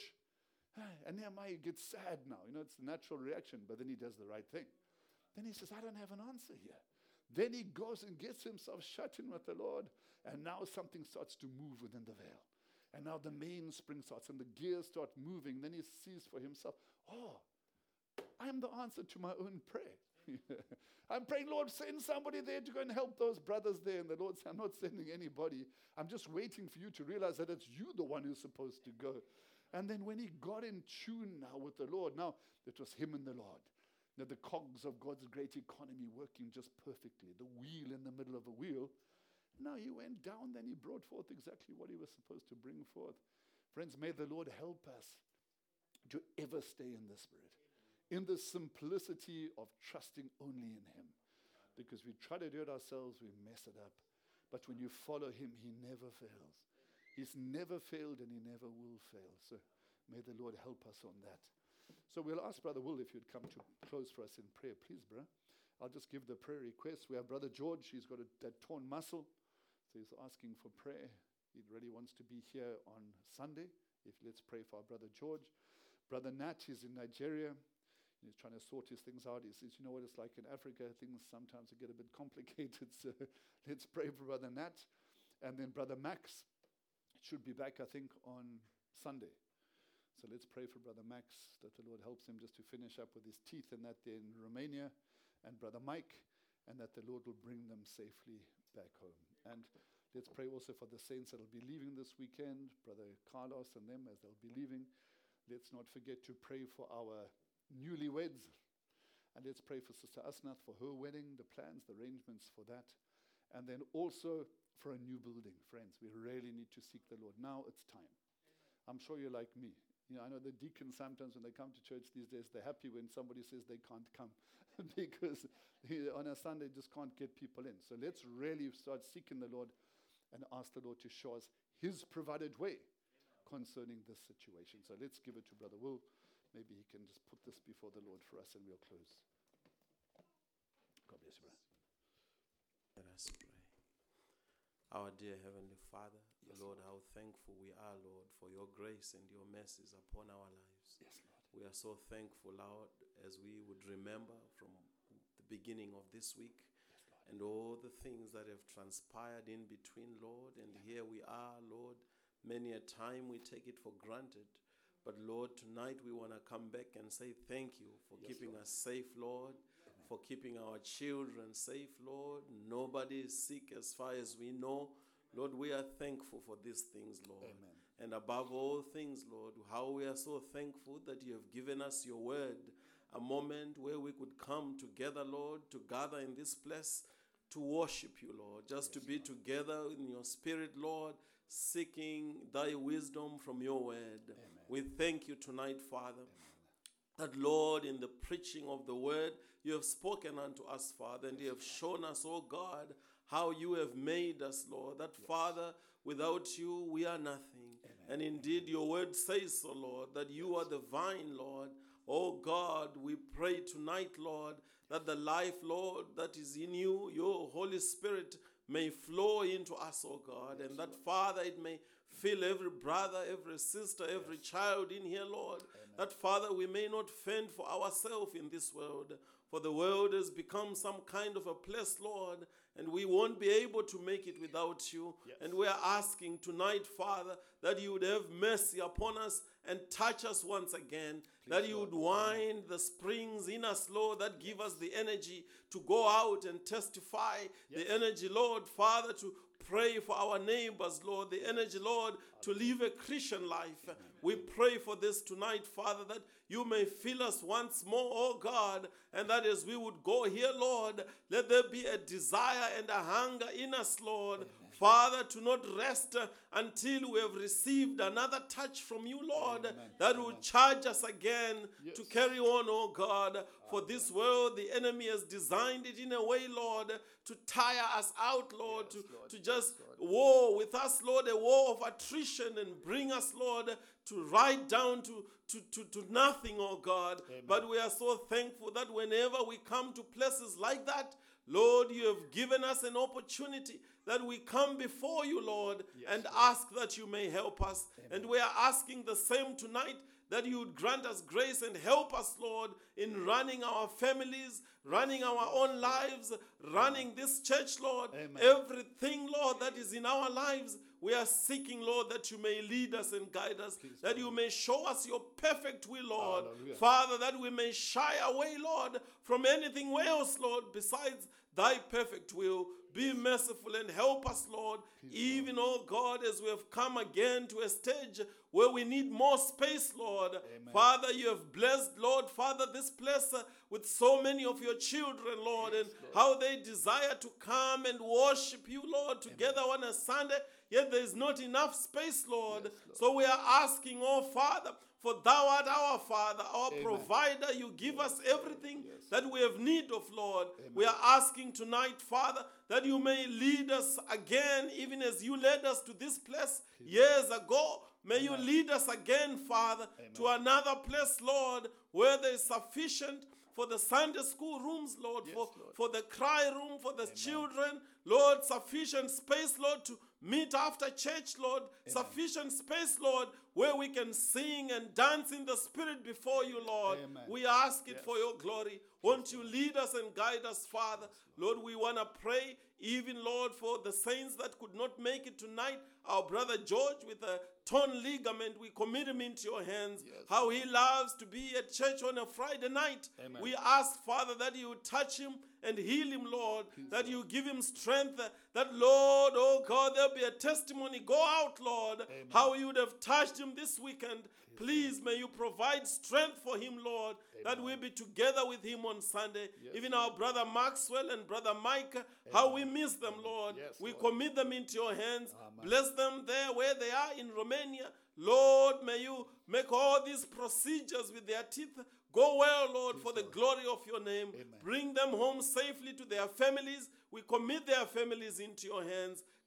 And Nehemiah gets sad now. It's the natural reaction, but then he does the right thing. Then he says, I don't have an answer here. Then he goes and gets himself shut in with the Lord, and now something starts to move within the veil. And now the mainspring starts, and the gears start moving. Then he sees for himself, I'm the answer to my own prayer. I'm praying, Lord, send somebody there to go and help those brothers there. And the Lord said, I'm not sending anybody. I'm just waiting for you to realize that it's you the one who's supposed to go. And then when he got in tune now with the Lord, now it was him and the Lord. Now the cogs of God's great economy working just perfectly, the wheel in the middle of a wheel. Now he went down, then he brought forth exactly what he was supposed to bring forth. Friends, may the Lord help us to ever stay in the Spirit, in the simplicity of trusting only in Him. Because we try to do it ourselves, we mess it up. But when you follow Him, He never fails. He's never failed and He never will fail. So may the Lord help us on that. So we'll ask Brother Will if you'd come to close for us in prayer. Please, bro. I'll just give the prayer request. We have Brother George. He's got that torn muscle. So he's asking for prayer. He really wants to be here on Sunday. Let's pray for our Brother George. Brother Nat is in Nigeria. He's trying to sort his things out. He says, you know what it's like in Africa. Things sometimes get a bit complicated. So let's pray for Brother Nat. And then Brother Max should be back, I think, on Sunday. So let's pray for Brother Max, that the Lord helps him just to finish up with his teeth and that there in Romania. And Brother Mike, and that the Lord will bring them safely back home. And let's pray also for the saints that will be leaving this weekend, Brother Carlos and them as they'll be leaving. Let's not forget to pray for our newlyweds. And let's pray for Sister Asnath for her wedding, the plans, the arrangements for that. And then also for a new building. Friends, we really need to seek the Lord. Now it's time. I'm sure you're like me. I know the deacons sometimes when they come to church these days, they're happy when somebody says they can't come because on a Sunday just can't get people in. So let's really start seeking the Lord and ask the Lord to show us His provided way concerning this situation. So let's give it to Brother Will maybe he can just put this before the Lord for us and we'll close. God bless you, brother. Let us pray. Our dear Heavenly Father, Yes, Lord, how thankful we are, Lord, for your grace and your mercies upon our lives. Yes, Lord. We are so thankful, Lord, as we would remember from the beginning of this week and all the things that have transpired in between, Lord. And here we are, Lord. Many a time we take it for granted. But, Lord, tonight we want to come back and say thank you for Yes, keeping Lord. us safe, Lord, for keeping our children safe, Lord. Nobody is sick as far as we know. Lord, we are thankful for these things, Lord. Amen. And above all things, Lord, how we are so thankful that you have given us your word, a moment where we could come together, Lord, to gather in this place to worship you, Lord, just to be together in your spirit, Lord, seeking thy wisdom from your word. Amen. We thank you tonight, Father, that, Lord, in the preaching of the word, you have spoken unto us, Father, and you have shown us, oh God, how you have made us, Lord, that, Father, without you, we are nothing. And indeed, your word says so, Lord, that you are the vine, Lord. Oh God, we pray tonight, Lord, that the life, Lord, that is in you, your Holy Spirit, may flow into us, oh God, and that, Father, it may fill every brother, every sister, every child in here, Lord. That, Father, we may not fend for ourselves in this world, for the world has become some kind of a place, Lord, and we won't be able to make it without you. And we are asking tonight, Father, that you would have mercy upon us and touch us once again, that you would wind the springs in us, Lord, that give us the energy to go out and testify, the energy, Lord, Father, to pray for our neighbors, Lord, the energy, Lord, to live a Christian life. We pray for this tonight, Father, that you may fill us once more, oh God, and that as we would go here, Lord, let there be a desire and a hunger in us, Lord, Father, to not rest until we have received another touch from you, Lord, that will charge us again to carry on, oh God. For this world, the enemy has designed it in a way, Lord, to tire us out, Lord, to just war with us, Lord, a war of attrition and bring us, Lord, to right down to nothing, oh God. But we are so thankful that whenever we come to places like that, Lord, you have given us an opportunity that we come before you, Lord, and ask that you may help us. And we are asking the same tonight, that you would grant us grace and help us, Lord, in running our families, running our own lives, running this church, Lord. Everything, Lord, that is in our lives, we are seeking, Lord, that you may lead us and guide us, that you may show us your perfect will, Lord. Hallelujah. Father, that we may shy away, Lord, from anything else, Lord, besides thy perfect will. Be merciful and help us, Lord, even, oh God, as we have come again to a stage where we need more space, Lord. Father, you have blessed, Lord, Father, this place with so many of your children, Lord, and how they desire to come and worship you, Lord, together on a Sunday, yet there is not enough space, Lord. So we are asking, oh Father, for thou art our Father, our provider. You give us everything that we have need of, Lord. We are asking tonight, Father, that you may lead us again, even as you led us to this place years ago. May you lead us again, Father, to another place, Lord, where there is sufficient for the Sunday school rooms, Lord, for the cry room, for the children, Lord, sufficient space, Lord, to meet after church, Lord, sufficient space, Lord, where we can sing and dance in the Spirit before you, Lord. We ask it for your glory. Won't you lead us and guide us, Father? Lord, we want to pray, even, Lord, for the saints that could not make it tonight. Our brother George with a torn ligament, we commit him into your hands. How he loves to be at church on a Friday night. We ask, Father, that you touch him and heal him, Lord, that you give him strength, that, Lord, oh God, there'll be a testimony. Go out, Lord, how you would have touched him this weekend. Please, may you provide strength for him, Lord, that we be together with him on Sunday. Even our brother Maxwell and brother Mike, how we miss them, Lord. We commit them into your hands. Bless them there where they are in Romania. Lord, may you make all these procedures with their teeth go well, Lord, for the glory of your name. Bring them home safely to their families. We commit their families into your hands.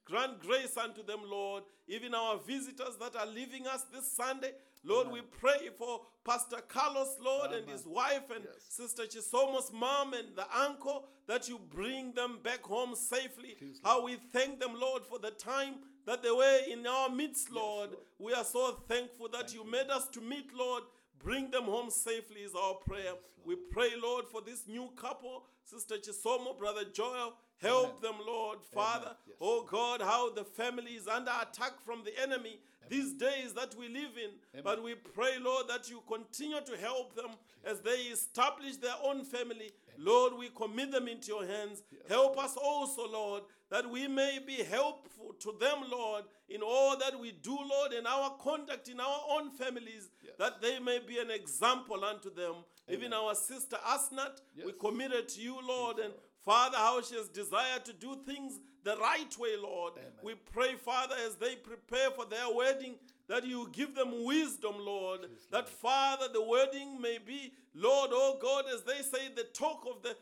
grant grace unto them, Lord. Even our visitors that are leaving us this Sunday, Lord, we pray for Pastor Carlos, Lord, and his wife, and Sister Chisomo's mom and the uncle, that you bring them back home safely. How we thank them, Lord, for the time that they were in our midst, Lord. We are so thankful that you made us to meet, Lord. Bring them home safely is our prayer. We pray, Lord, for this new couple, Sister Chisomo, Brother Joel. Help them, Lord, Father. Oh God, how the family is under attack from the enemy these days that we live in. But we pray, Lord, that you continue to help them as they establish their own family. Lord, we commit them into your hands. Help us also, Lord, that we may be helpful to them, Lord, in all that we do, Lord, in our conduct in our own families, that they may be an example unto them. Even our sister Asnat, we committed to you, Lord, and Father, how she has desired to do things the right way, Lord. We pray, Father, as they prepare for their wedding, that you give them wisdom, Lord. That, Father, the wedding may be, Lord, oh God, as they say, the talk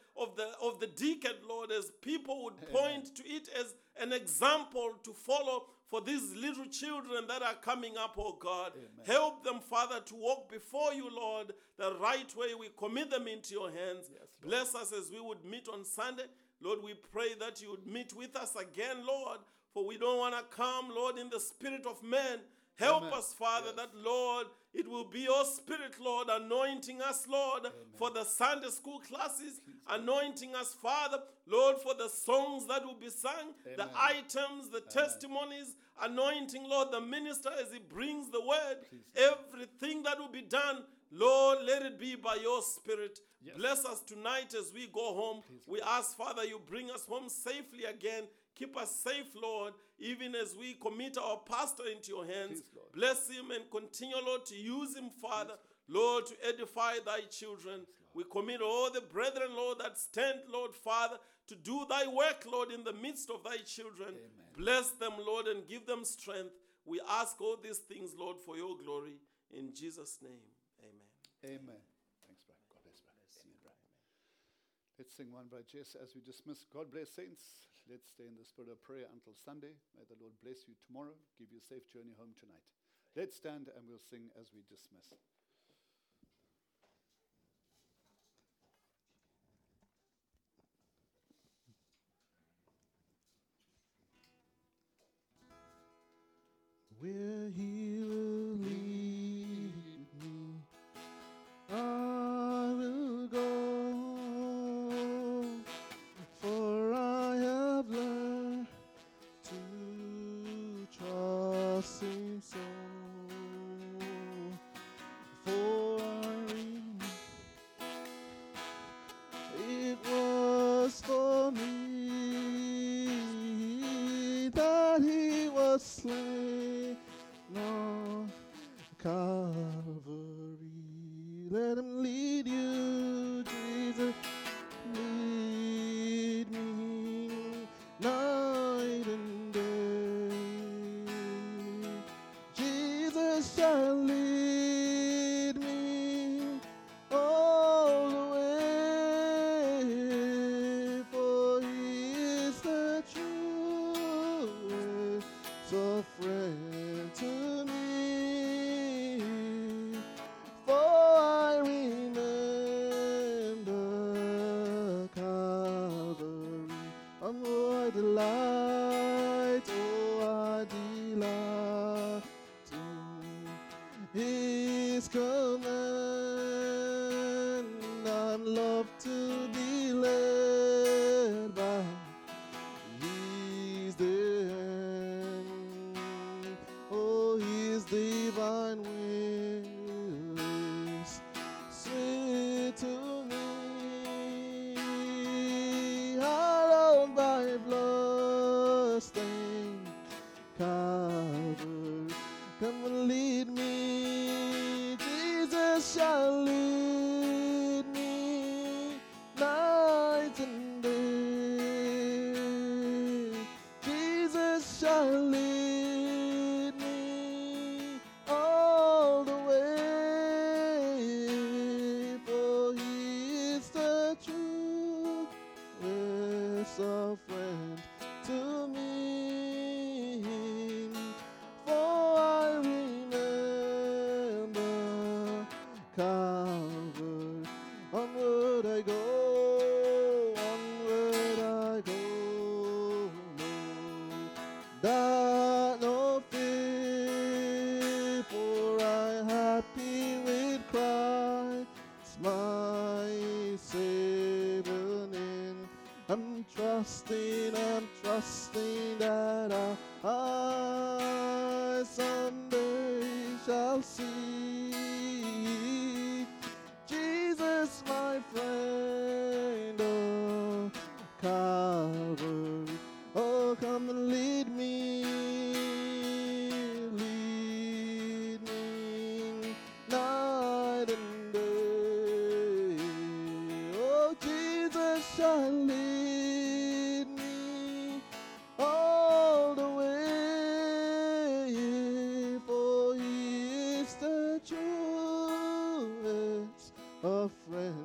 of the decade, Lord, as people would point to it as an example to follow for these little children that are coming up, oh God. Help them, Father, to walk before you, Lord, the right way. We commit them into your hands. Bless us as we would meet on Sunday. Lord, we pray that you would meet with us again, Lord, for we don't want to come, Lord, in the spirit of man. Help us, Father, that, Lord, it will be your Spirit, Lord, anointing us, Lord, for the Sunday school classes, anointing us, Father, Lord, for the songs that will be sung, the items, the testimonies, anointing, Lord, the minister as he brings the word, everything that will be done, Lord, let it be by your Spirit. Bless us tonight as we go home. We ask, Father, you bring us home safely again. Keep us safe, Lord, even as we commit our pastor into your hands. Bless him and continue, Lord, to use him, Father, Lord, to edify thy children. We commit all the brethren, Lord, that stand, Lord, Father, to do thy work, Lord, in the midst of thy children. Bless them, Lord, and give them strength. We ask all these things, Lord, for your glory. In Jesus' name, amen. Amen. Thanks, Brian. God bless, Brian. See you, Brian. Let's sing one by Jess as we dismiss. God bless, saints. Let's stay in the spirit of prayer until Sunday. May the Lord bless you tomorrow. Give you a safe journey home tonight. Let's stand and we'll sing as we dismiss. Where he will lead me, I will go, for I have learned to trust him so. For it was for me that he was slain on Calvary. Let him lead you, Jesus. Lead me night and day. Jesus shall lead me all the way, for he is the truest of friend to me. For I remember Calvary. Oh, I delight in his command. I'm loved to be led by his hand. Oh, his divine will is sweet to me. Hallowed by blood-stained Calvary. Come and lead me, Jesus shall lead me night and day. Jesus shall lead me all the way, for he is the truest of friend to me. Calvary. Onward I go, onward I go, Lord. That no fear, for I happy with Christ, my Savior in. I'm trusting that I someday shall see Jesus, my friend, oh, Calvary. Oh, come and lead me night and day. Oh, Jesus shall lead me all the way, for He is the truest of friends.